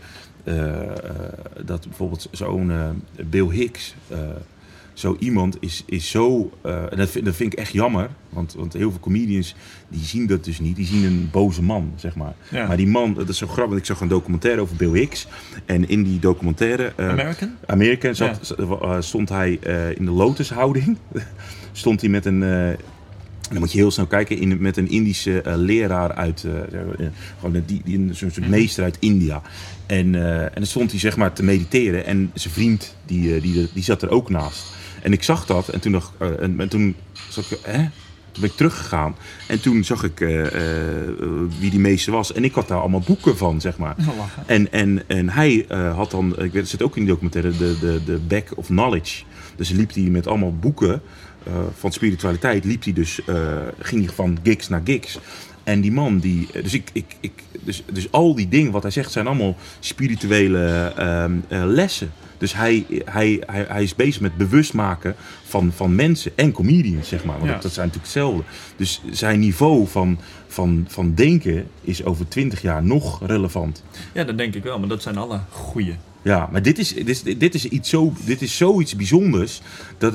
dat bijvoorbeeld zo'n Bill Hicks, zo iemand is zo... en dat vind ik echt jammer, want heel veel comedians die zien dat dus niet. Die zien een boze man, zeg maar. Ja. Maar die man, dat is zo grappig. Ik zag een documentaire over Bill Hicks. En in die documentaire... American stond hij in de lotushouding. Stond hij met een... En dan moet je heel snel kijken met een Indische leraar uit, gewoon zo'n soort meester uit India. En dan stond hij zeg maar te mediteren en zijn vriend die zat er ook naast. En ik zag dat en toen toen ben ik teruggegaan en toen zag ik wie die meester was. En ik had daar allemaal boeken van, zeg maar. En hij had dan, het zit ook in die documentaire, de back of knowledge. Dus liep hij met allemaal boeken van spiritualiteit liep hij dus, ging hij van gigs naar gigs. En die man, dus al die dingen wat hij zegt zijn allemaal spirituele lessen. Dus hij is bezig met bewust maken van mensen en comedians, zeg maar. Want dat zijn natuurlijk hetzelfde. Dus zijn niveau van denken is over 20 jaar nog relevant. Ja, dat denk ik wel, maar dat zijn alle goeie. Ja, maar dit is zoiets bijzonders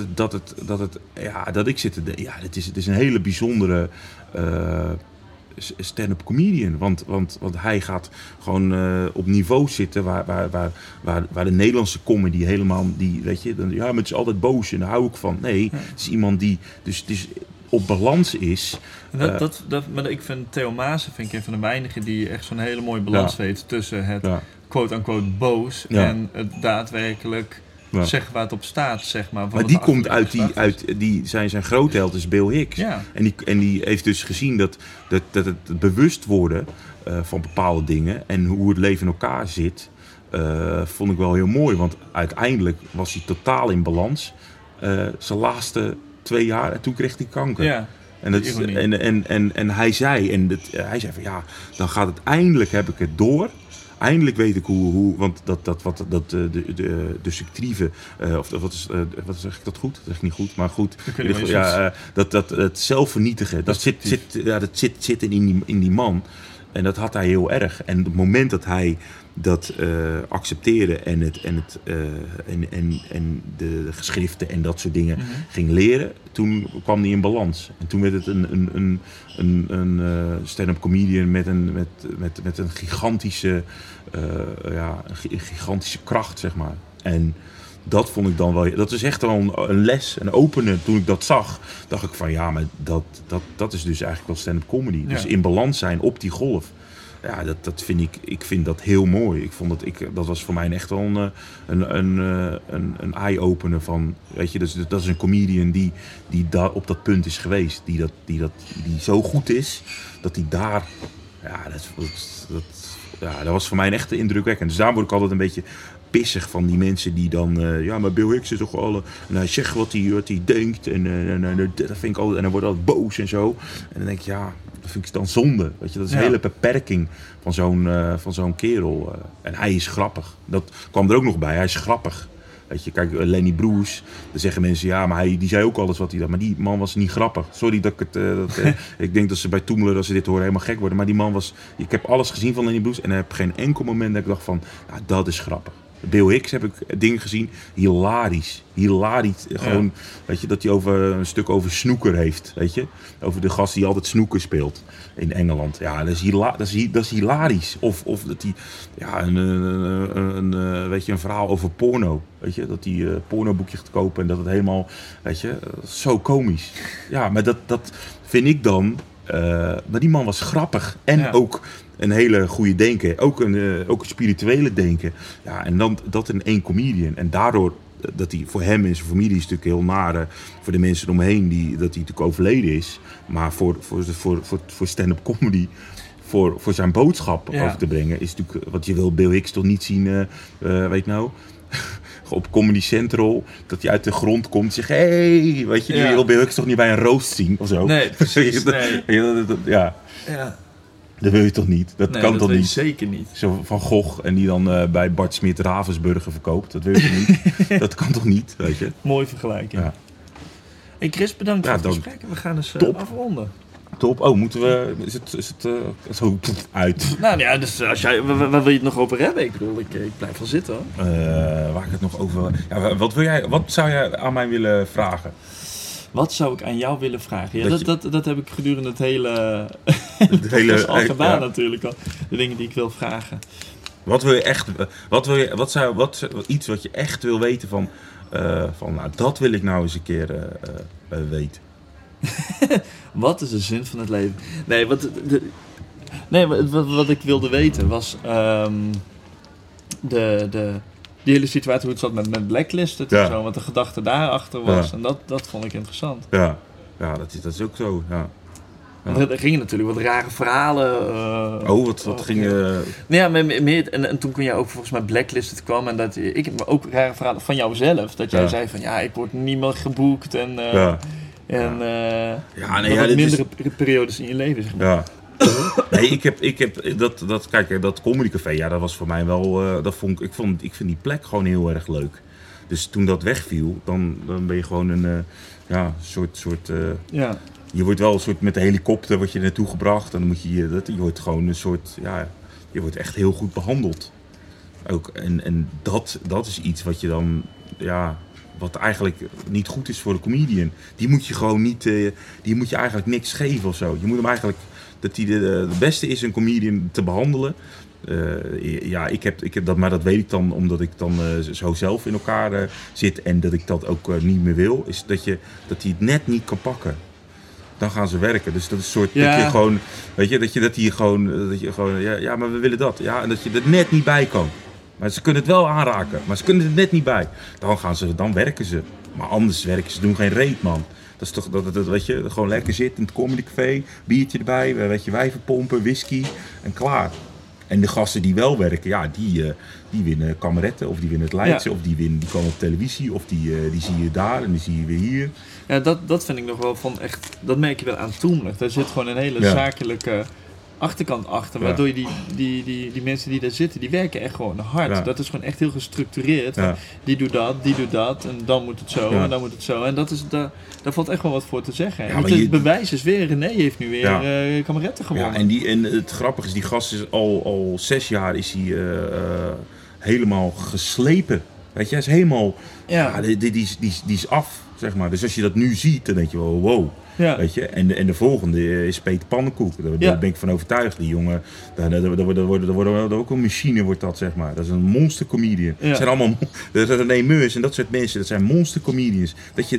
dat ik zit te denken. Ja, het is een hele bijzondere stand-up comedian. Want hij gaat gewoon op niveau zitten waar de Nederlandse comedy helemaal, weet je, maar het is altijd boos en daar hou ik van. Nee, het is iemand die dus op balans is. Maar ik vind Theo Maassen een van de weinigen die echt zo'n hele mooie balans weet tussen het quote-unquote boos en het daadwerkelijk zeggen waar het op staat, zeg maar. Maar die komt zijn grootheld is Bill Hicks. Ja. En die heeft dus gezien dat het bewust worden van bepaalde dingen en hoe het leven in elkaar zit, vond ik wel heel mooi. Want uiteindelijk was hij totaal in balans. Zijn laatste 2 jaar en toen kreeg hij kanker. Ja. En hij zei van ja, dan gaat het eindelijk, heb ik het door. Eindelijk weet ik hoe want de destructieve, wat zeg ik dat goed? Dat zeg ik niet goed, maar goed. Dat het zelfvernietigen, dat zit in die man. En dat had hij heel erg. En op het moment dat hij dat accepteerde en de geschriften en dat soort dingen ging leren, toen kwam hij in balans. En toen werd het een stand-up comedian met een gigantische kracht, zeg maar. En dat vond ik dan wel. Dat is echt wel een les, een opener. Toen ik dat zag, dacht ik van ja, maar dat is dus eigenlijk wel stand-up comedy. Ja. Dus in balans zijn op die golf. Ja, dat vind ik vind dat heel mooi. Ik vond dat was voor mij echt wel een eye-opener van, weet je, dat is een comedian die daar op dat punt is geweest, die zo goed is dat hij daar, dat was voor mij echt indrukwekkend. Dus daar word ik altijd een beetje pissig van die mensen die dan, maar Bill Hicks is toch wel, en hij zegt wat hij denkt en dat vind ik altijd, en dan wordt hij altijd boos en zo. En dan denk ik, ja, dat vind ik dan zonde, weet je, dat is een hele beperking van zo'n kerel. En hij is grappig. Dat kwam er ook nog bij, hij is grappig. Weet je, kijk, Lenny Bruce, dan zeggen mensen, ja, maar die zei ook alles wat hij dacht, maar die man was niet grappig. Sorry dat ik het, ik denk dat ze bij Toemler, als ze dit horen, helemaal gek worden. Maar die man ik heb alles gezien van Lenny Bruce en ik heb geen enkel moment dat ik dacht van, nou, dat is grappig. Bill Hicks heb ik dingen gezien, hilarisch, gewoon, weet je, dat hij een stuk over snooker heeft, weet je, over de gast die altijd snooker speelt in Engeland. Ja, dat is hilarisch. Of dat hij, weet je, een verhaal over porno, weet je, dat hij pornoboekje gaat kopen en dat het helemaal, weet je, zo komisch. Ja, maar dat vind ik dan, maar die man was grappig en ook een hele goede denken, ook een spirituele denken. Ja, en dan dat in één comedian. En daardoor, dat hij voor hem en zijn familie is natuurlijk heel naar, voor de mensen eromheen, dat hij natuurlijk overleden is. Maar voor stand-up comedy, voor zijn boodschap over te brengen, is natuurlijk, want je wil Bill Hicks toch niet zien, weet nou, op Comedy Central, dat hij uit de grond komt en zegt, hey, weet je, je wil Bill Hicks toch niet bij een roast zien of zo? Nee, precies. Ja. Dat wil je toch niet? Dat kan toch niet? Zeker niet. Zo van Gogh en die dan bij Bart Smit Ravensburger verkoopt. Dat wil je toch niet? Dat kan toch niet? Weet je? Mooi vergelijking. Ja. Hey Chris, bedankt voor het gesprek. We gaan eens afronden. Top. Oh, moeten we... Is het zo uit? Nou ja, dus als jij... Waar wil je het nog over hebben? Ik bedoel, ik blijf wel zitten hoor. Waar ik het nog over... Ja, wat zou jij aan mij willen vragen? Wat zou ik aan jou willen vragen? Ja, dat heb ik gedurende het hele al gedaan natuurlijk al. De dingen die ik wil vragen. Wat wil je echt... Iets wat je echt wil weten van nou, dat wil ik nou eens een keer weten. Wat is de zin van het leven? Wat ik wilde weten was die hele situatie, hoe het zat met Blacklisted en zo, wat de gedachte daarachter was. En dat vond ik interessant. Ja, dat is ook zo, ja. Er gingen natuurlijk wat rare verhalen. Wat gingen... Ja, meer, en toen kon jij ook volgens mij Blacklisted kwam en ik heb ook rare verhalen van jouzelf. Dat jij zei van, ik word niet meer geboekt en... En dit mindere periodes in je leven, zeg maar. Ja. Nee, ik heb dat comedycafé, dat was voor mij wel, ik vind die plek gewoon heel erg leuk. Dus toen dat wegviel, dan ben je gewoon een soort je wordt wel een soort met de helikopter wordt je naartoe gebracht en dan moet je wordt gewoon een soort, je wordt echt heel goed behandeld. Ook, en dat is iets wat je dan, wat eigenlijk niet goed is voor de comedian. Die moet je gewoon niet, die moet je eigenlijk niks geven of zo. Je moet hem eigenlijk, dat hij de beste is een comedian te behandelen. Ik heb dat, maar dat weet ik dan omdat ik dan zo zelf in elkaar zit en dat ik dat ook niet meer wil. Is dat hij het net niet kan pakken. Dan gaan ze werken. Dus dat is een soort dat je gewoon, weet je, dat je gewoon, maar we willen dat. Ja, en dat je er net niet bij kan. Maar ze kunnen het wel aanraken, maar ze kunnen er net niet bij. Dan werken ze. Maar anders werken ze, doen geen reet, man. Dat is toch, weet je, gewoon lekker zitten in het comedycafé, biertje erbij, weet je, wijven pompen, whisky en klaar. En de gasten die wel werken, die winnen kameretten, of die winnen het Leidse, of die komen op televisie, of die zie je daar en die zie je weer hier. Ja, dat vind ik nog wel van echt, dat merk je wel aantoonlijk. Daar zit gewoon een hele zakelijke achterkant achter, waardoor je die mensen die daar zitten, die werken echt gewoon hard. Ja. Dat is gewoon echt heel gestructureerd. Ja. Die doet dat en dan moet het zo en dan moet het zo. En daar valt echt wel wat voor te zeggen. Ja, het bewijs is weer, René heeft nu weer kameretten gewonnen. Ja, en het grappige is, die gast is al 6 jaar is hij helemaal geslepen. Weet je, hij is helemaal, die is af, zeg maar. Dus als je dat nu ziet, dan denk je wel, wow. Ja. Weet je? En de volgende is Peter Pannenkoek. Daar ben ik van overtuigd. Die jongen, dat wordt ook een machine, wordt dat, zeg maar. Dat is een monster comedian. Ja. Het zijn allemaal René Meurs en dat soort mensen. Dat zijn monster comedians.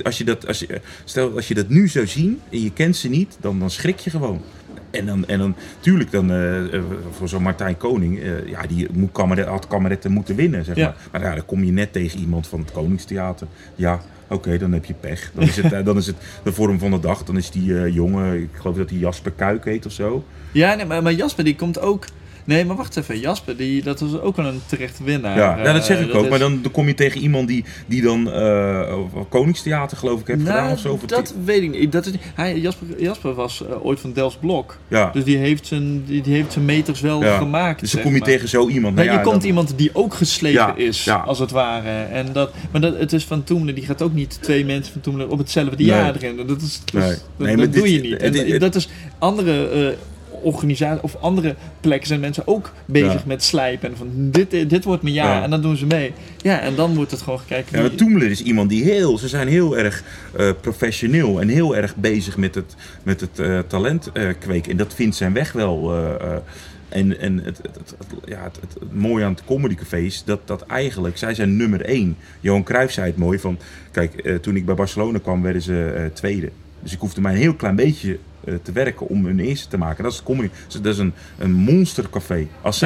Als je dat nu zou zien en je kent ze niet, dan schrik je gewoon. En dan tuurlijk, voor zo'n Martijn Koning, die had kameretten moeten winnen, zeg maar. Maar dan kom je net tegen iemand van het Koningstheater. Ja. Oké, dan heb je pech. Dan is het de vorm van de dag. Dan is die jongen, ik geloof dat hij Jasper Kuik heet of zo. Ja, nee, maar Jasper die komt ook. Nee, maar wacht even. Jasper, dat was ook wel een terecht winnaar. Ja, dat zeg ik ook. Maar dan kom je tegen iemand die dan Koningstheater, geloof ik, heeft gedaan of zo. Dat weet ik niet. Jasper was ooit van Delfts Blok. Ja. Dus die heeft zijn meters wel gemaakt. Dus dan kom je tegen zo iemand. Je komt iemand die ook geslepen is, als het ware. Maar het is Van Toemler, die gaat ook niet 2 mensen van Toemler op hetzelfde jaar erin. Dat doe je niet. Dat is andere organisatie of andere plekken zijn mensen ook bezig met slijpen. En van dit wordt mijn jaar en dan doen ze mee. Ja, en dan wordt het gewoon gekeken. Ja, Toemler is iemand die ze zijn heel erg professioneel en heel erg bezig met het talent kweken. En dat vindt zijn weg wel. En het mooie aan het comedycafé is dat eigenlijk, zij zijn nummer 1. Johan Cruijff zei het mooi van, kijk, toen ik bij Barcelona kwam, werden ze tweede. Dus ik hoefde maar een heel klein beetje te werken om hun eerste te maken. Dat is comedy. Dat is een monstercafé.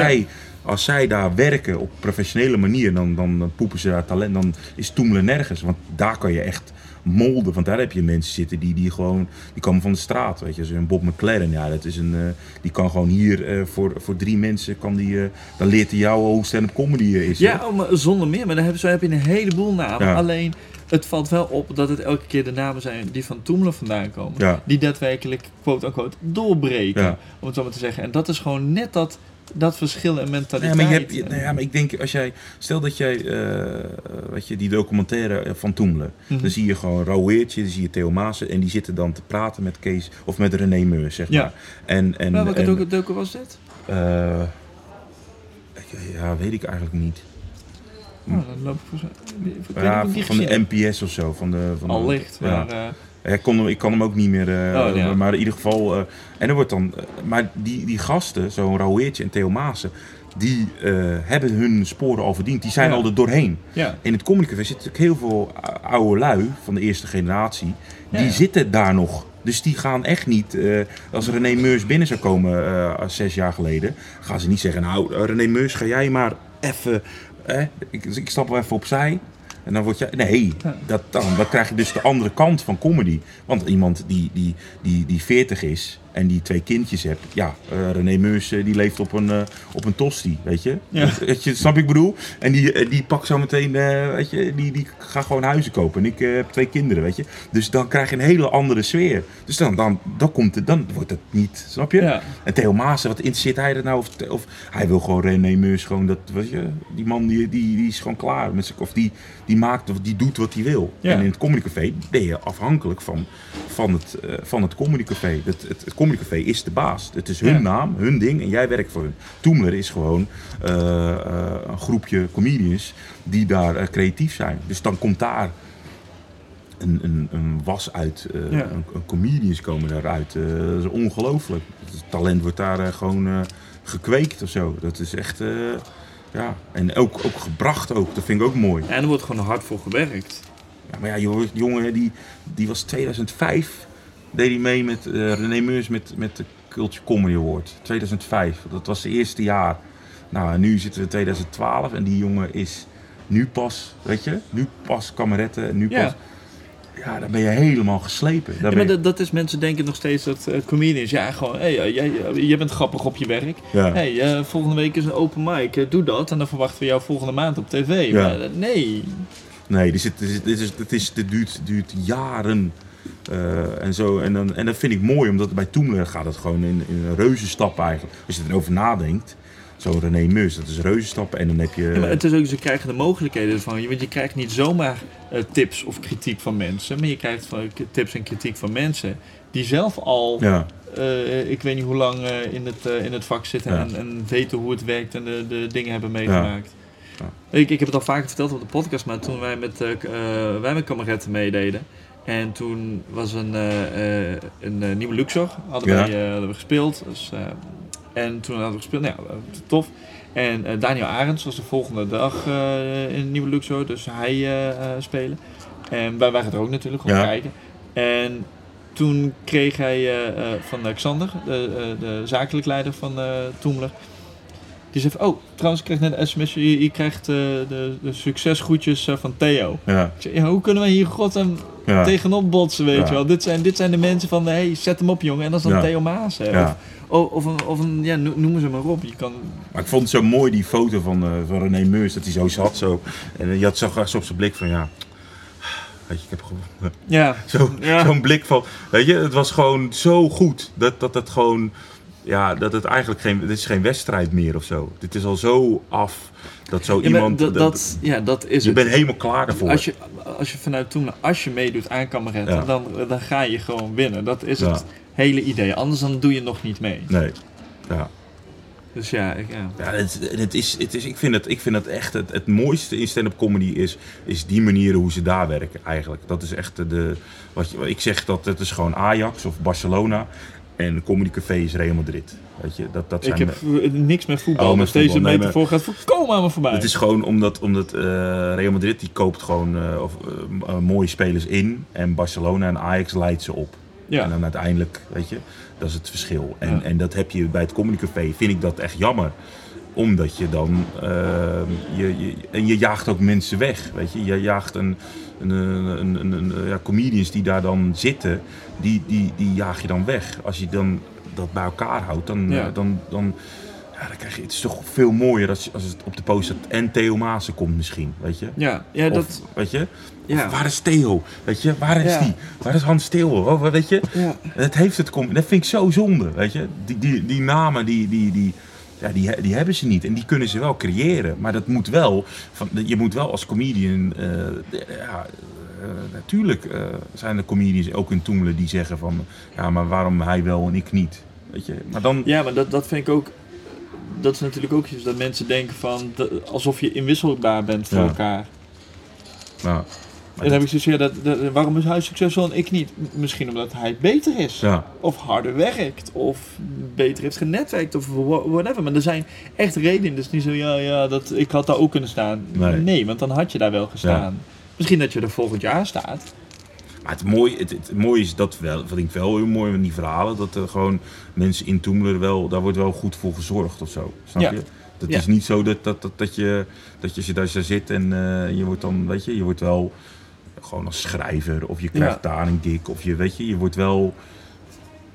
Als zij daar werken op professionele manier, dan poepen ze daar talent. Dan is Toemler nergens. Want daar kan je echt molden. Want daar heb je mensen zitten die komen van de straat. Weet je, zo'n Bob McLaren. Ja, dat is die kan gewoon hier voor 3 mensen dan leert hij jou hoe stand-up comedy is. Ja, maar zonder meer. Maar dan heb je een heleboel namen. Ja. Alleen, het valt wel op dat het elke keer de namen zijn die van Toemler vandaan komen. Ja. Die daadwerkelijk, quote-unquote, doorbreken. Om het zo maar te zeggen. En dat is gewoon net dat verschil in mentaliteit. Maar ik denk, stel dat jij, die documentaire van Toemler. Dan zie je gewoon Rauweertje, dan zie je Theo Maassen. En die zitten dan te praten met Kees of met René Meurs, zeg maar. Welke docu was dit? Weet ik eigenlijk niet. Dan loop ik van de NPS of zo. Allicht, maar... Ik kan hem ook niet meer, maar in ieder geval... en er wordt dan... maar die gasten, zo'n Rauweertje en Theo Maassen... die hebben hun sporen al verdiend. Die zijn al er doorheen. Ja. In het comedycafé zitten natuurlijk heel veel oude lui van de eerste generatie. Die zitten daar nog. Dus die gaan echt niet... als René Meurs binnen zou komen 6 jaar geleden... gaan ze niet zeggen... Nou, René Meurs, ga jij maar even... ik stap wel even opzij... En dan word je... Nee, dan krijg je dus de andere kant van comedy. Want iemand die 40 is... en die 2 kindjes hebt. Ja, René Meurs die leeft op een tosti, weet je. Ja. Snap ik bedoel? En die pakt zo meteen, weet je, die gaat gewoon huizen kopen. En ik heb 2 kinderen, weet je. Dus dan krijg je een hele andere sfeer. Dus dan wordt het niet, snap je? Ja. En Theo Maassen, wat interesseert hij er nou? Of hij wil gewoon René Meurs gewoon, dat, weet je, die man die is gewoon klaar. Of die maakt, of die doet wat hij wil. Ja. En in het comedycafé ben je afhankelijk van het comedycafé. Het comedycafé is de baas. Het is hun naam, hun ding en jij werkt voor hun. Toemler is gewoon een groepje comedians die daar creatief zijn. Dus dan komt daar een was uit. Een comedians komen daaruit. Dat is ongelooflijk. Het talent wordt daar gewoon gekweekt of zo. Dat is echt... ja. En ook gebracht ook. Dat vind ik ook mooi. En er wordt gewoon hard voor gewerkt. Ja, maar ja, jongen, die was 2005... deed hij mee met René Meurs met de Culture Comedy Award. 2005. Dat was het eerste jaar. Nou, nu zitten we in 2012 en die jongen is nu pas, weet je, nu pas kameretten, nu pas... Ja, dan ben je helemaal geslepen. Maar dat is, mensen denken nog steeds dat comedians, gewoon, jij bent grappig op je werk. Ja. Volgende week is een open mic, doe dat en dan verwachten we jou volgende maand op tv. Ja. Maar nee. Nee, dit duurt jaren. En zo. En dat vind ik mooi, omdat bij Toemler gaat het gewoon in een reuzenstap eigenlijk. Als je erover nadenkt. Zo'n René Meurs, dat is reuzenstappen en dan heb je... Ja, maar het is ook, ze krijgen de mogelijkheden van, want je krijgt niet zomaar tips of kritiek van mensen, maar je krijgt tips en kritiek van mensen die zelf al, ik weet niet hoe lang in het vak zitten en weten hoe het werkt en de dingen hebben meegemaakt. Ja. Ik heb het al vaker verteld op de podcast, maar toen wij met kameretten meededen en toen was een nieuwe Luxor, hadden we gespeeld. Dus, en toen hadden we gespeeld, tof. En Daniel Arends was de volgende dag in Nieuwe Luxor, dus hij spelen. En wij waren er ook natuurlijk, gewoon kijken. En toen kreeg hij van Xander, de zakelijk leider van Toemler, die zei van, trouwens, ik kreeg net een sms, je krijgt de succesgroetjes van Theo. Ja. Ik zei, hoe kunnen we hier godsnaam tegenop botsen, weet je wel? Dit zijn de mensen van, zet hem op, jongen. En dat is dan Theo Maassen. Ja. Of noemen ze maar op. Je kan... Maar ik vond het zo mooi, die foto van René Meurs, dat hij zo zat. Zo. En je zag zo op zijn blik van, weet je, ik heb gewonnen. Ja. Zo'n blik van, weet je, het was gewoon zo goed. Dat het gewoon... Ja, dat het eigenlijk dit is geen wedstrijd meer of zo. Dit is al zo af dat zo iemand... Dat is je bent helemaal klaar ervoor. Als je vanuit toen, als je meedoet aan kameretten, dan ga je gewoon winnen. Dat is het hele idee. Anders dan doe je nog niet mee. Nee. Ja. Dus ik vind het echt het mooiste in stand-up comedy is die manier hoe ze daar werken eigenlijk. Dat is echt wat ik zeg, dat het is gewoon Ajax of Barcelona. En Comedy Café is Real Madrid. Weet je, dat zijn ik heb niks met voetbal. Dus deze metafoor gaat volkomen aan me voorbij. Het is gewoon omdat Real Madrid die koopt gewoon mooie spelers in. En Barcelona en Ajax leidt ze op. Ja. En dan uiteindelijk, weet je, dat is het verschil. En dat heb je bij het Comedy Café, vind ik dat echt jammer. Omdat je dan... je jaagt ook mensen weg, weet je. Je jaagt comedians die daar dan zitten, die jaag je dan weg. Als je dan dat bij elkaar houdt, dan krijg je... Het is toch veel mooier als het op de poster en Theo Maassen komt misschien, weet je. Weet je? Ja. Waar is Theo? Weet je? Waar is die? Waar is Hans Theo? Weet je? Ja. Dat vind ik zo zonde, weet je. Die namen, die hebben ze niet en die kunnen ze wel creëren. Maar dat moet wel, je moet wel als comedian... natuurlijk zijn er comedians ook in Toemler die zeggen van... Ja, maar waarom hij wel en ik niet? Weet je? Maar dan... Ja, maar dat vind ik ook... Dat is natuurlijk ook iets dat mensen denken van... alsof je inwisselbaar bent voor elkaar. Ja. En dan heb ik zoiets, waarom is hij succesvol en ik niet? Misschien omdat hij beter is. Ja. Of harder werkt. Of beter heeft genetwerkt. Of whatever. Maar er zijn echt redenen. Dus niet zo, ik had daar ook kunnen staan. Nee, want dan had je daar wel gestaan. Ja. Misschien dat je er volgend jaar staat. Maar het mooie is dat wel, wat ik wel heel mooi van die verhalen, dat er gewoon mensen in Toemler wel, daar wordt wel goed voor gezorgd of zo. Snap je? Dat is niet zo dat je daar zit en je wordt dan, weet je wordt wel gewoon als schrijver of je krijgt daar een gig of je wordt wel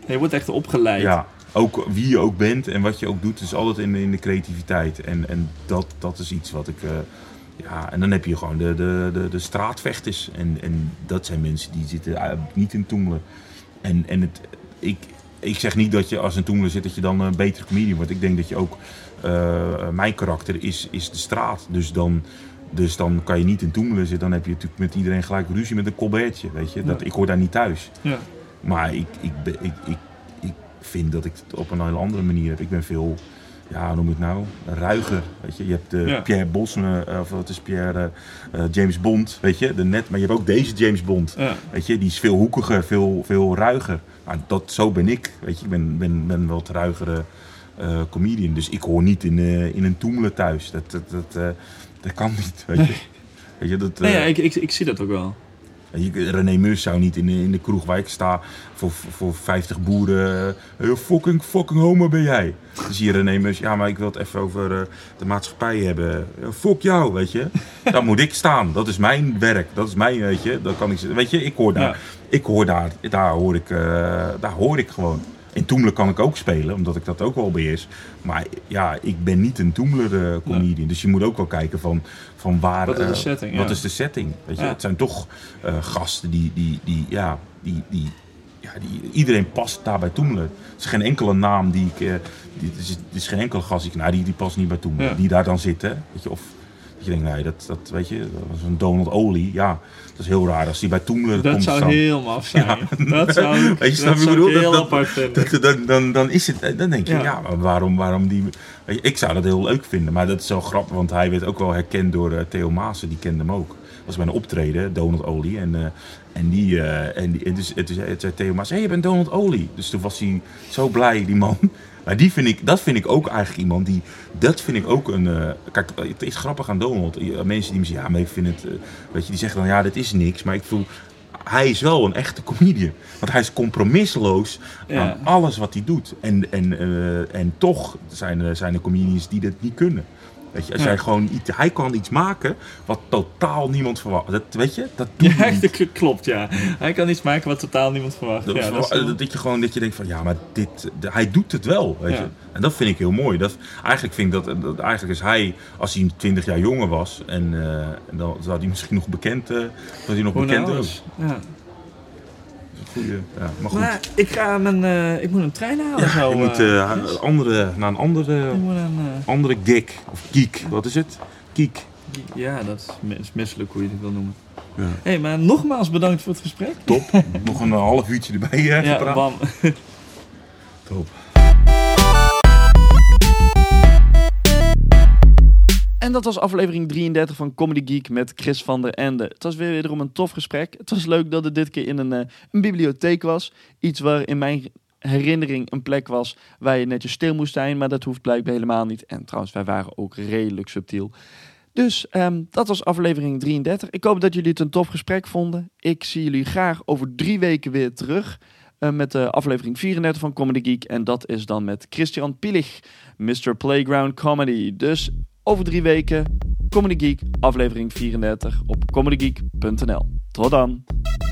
Je wordt echt opgeleid. Ja, ook wie je ook bent en wat je ook doet, is altijd in de creativiteit. En dat is iets wat ik... en dan heb je gewoon de straatvechters. En dat zijn mensen die zitten niet in Toemelen. Ik zeg niet dat je als een Toemelen zit, dat je dan een betere comedian wordt. Ik denk dat je ook... mijn karakter is de straat. Dus dan kan je niet in Toemelen zitten. Dan heb je natuurlijk met iedereen gelijk ruzie met een colbertje. Weet je? Ik hoor daar niet thuis. Ja. Maar ik vind dat ik het op een hele andere manier heb. Ik ben veel, hoe noem ik het nou, ruiger. Weet je? Je hebt Pierre Brosnan, of wat is Pierre, James Bond, weet je, maar je hebt ook deze James Bond. Ja. Weet je, die is veel hoekiger, veel ruiger. Maar zo ben ik, weet je. Ik ben een wat ruigere comedian. Dus ik hoor niet in een Toemelen thuis. Dat kan niet, weet je. Weet je ik zie dat ook wel. René Mus zou niet in de kroeg waar ik sta voor 50 boeren. Fucking homo ben jij. Dan zie je René Mus, maar ik wil het even over de maatschappij hebben. Fuck jou, weet je. Dan moet ik staan. Dat is mijn werk. Dat is mijn, weet je. Dat kan ik, weet je, daar hoor ik gewoon. In Toemelen kan ik ook spelen, omdat ik dat ook wel beheers. Maar ik ben niet een Toemeler comedian. Nee. Dus je moet ook wel kijken van waar... Wat is de setting? Wat is de setting? Weet je? Het zijn toch gasten die iedereen past daar bij Toemelen. Er is geen enkele naam die ik... Er is geen enkele gast die past niet bij Toemelen. Ja. Die daar dan zitten. Weet je, of dat je denkt, nee, dat weet je, dat was een Donald Olie. Ja, dat is heel raar als die bij Toemelen komt. Dat zou heel maf zijn. Ja. Dat zou heel apart vinden. Dan is het, dan denk je, maar waarom die... Weet je, ik zou dat heel leuk vinden, maar dat is zo grappig, want hij werd ook wel herkend door Theo Maassen, die kende hem ook. Dat was bij een optreden, Donald Olie, dus zei Theo Maassen, je bent Donald Olie. Dus toen was hij zo blij, die man. Maar dat vind ik ook eigenlijk iemand dat vind ik ook een... kijk, het is grappig aan Donald. Mensen die me zeggen, maar ik vind het... weet je, die zeggen dan, dit is niks. Maar ik voel, hij is wel een echte comedian. Want hij is compromisloos aan alles wat hij doet. En toch zijn er comedians die dat niet kunnen. Weet je, als jij gewoon hij kan iets maken wat totaal niemand verwacht. Dat, weet je, dat doet hij niet. Dat klopt, ja. Hij kan iets maken wat totaal niemand verwacht. Dat je denkt van, maar hij doet het wel, weet je. En dat vind ik heel mooi. Eigenlijk is hij, als hij 20 jaar jonger was, en dan zou hij misschien nog bekend was. Ja. Goeie, maar goed. Maar ik moet een trein halen. Ja, zo, je moet naar een andere gig. Of geek, wat is het? Geek. Ja, dat is misselijk hoe je het wil noemen. Ja. Maar nogmaals bedankt voor het gesprek. Top. Nog een half uurtje erbij gepraat. Bam. Top. En dat was aflevering 33 van Comedy Geek met Chris van der Ende. Het was wederom een tof gesprek. Het was leuk dat het dit keer in een bibliotheek was. Iets waar in mijn herinnering een plek was waar je netjes stil moest zijn. Maar dat hoeft blijkbaar helemaal niet. En trouwens, wij waren ook redelijk subtiel. Dus dat was aflevering 33. Ik hoop dat jullie het een tof gesprek vonden. Ik zie jullie graag over 3 weken weer terug. Met de aflevering 34 van Comedy Geek. En dat is dan met Christian Pielig, Mr. Playground Comedy. Dus over 3 weken, Comedy Geek, aflevering 34 op comedygeek.nl. Tot dan!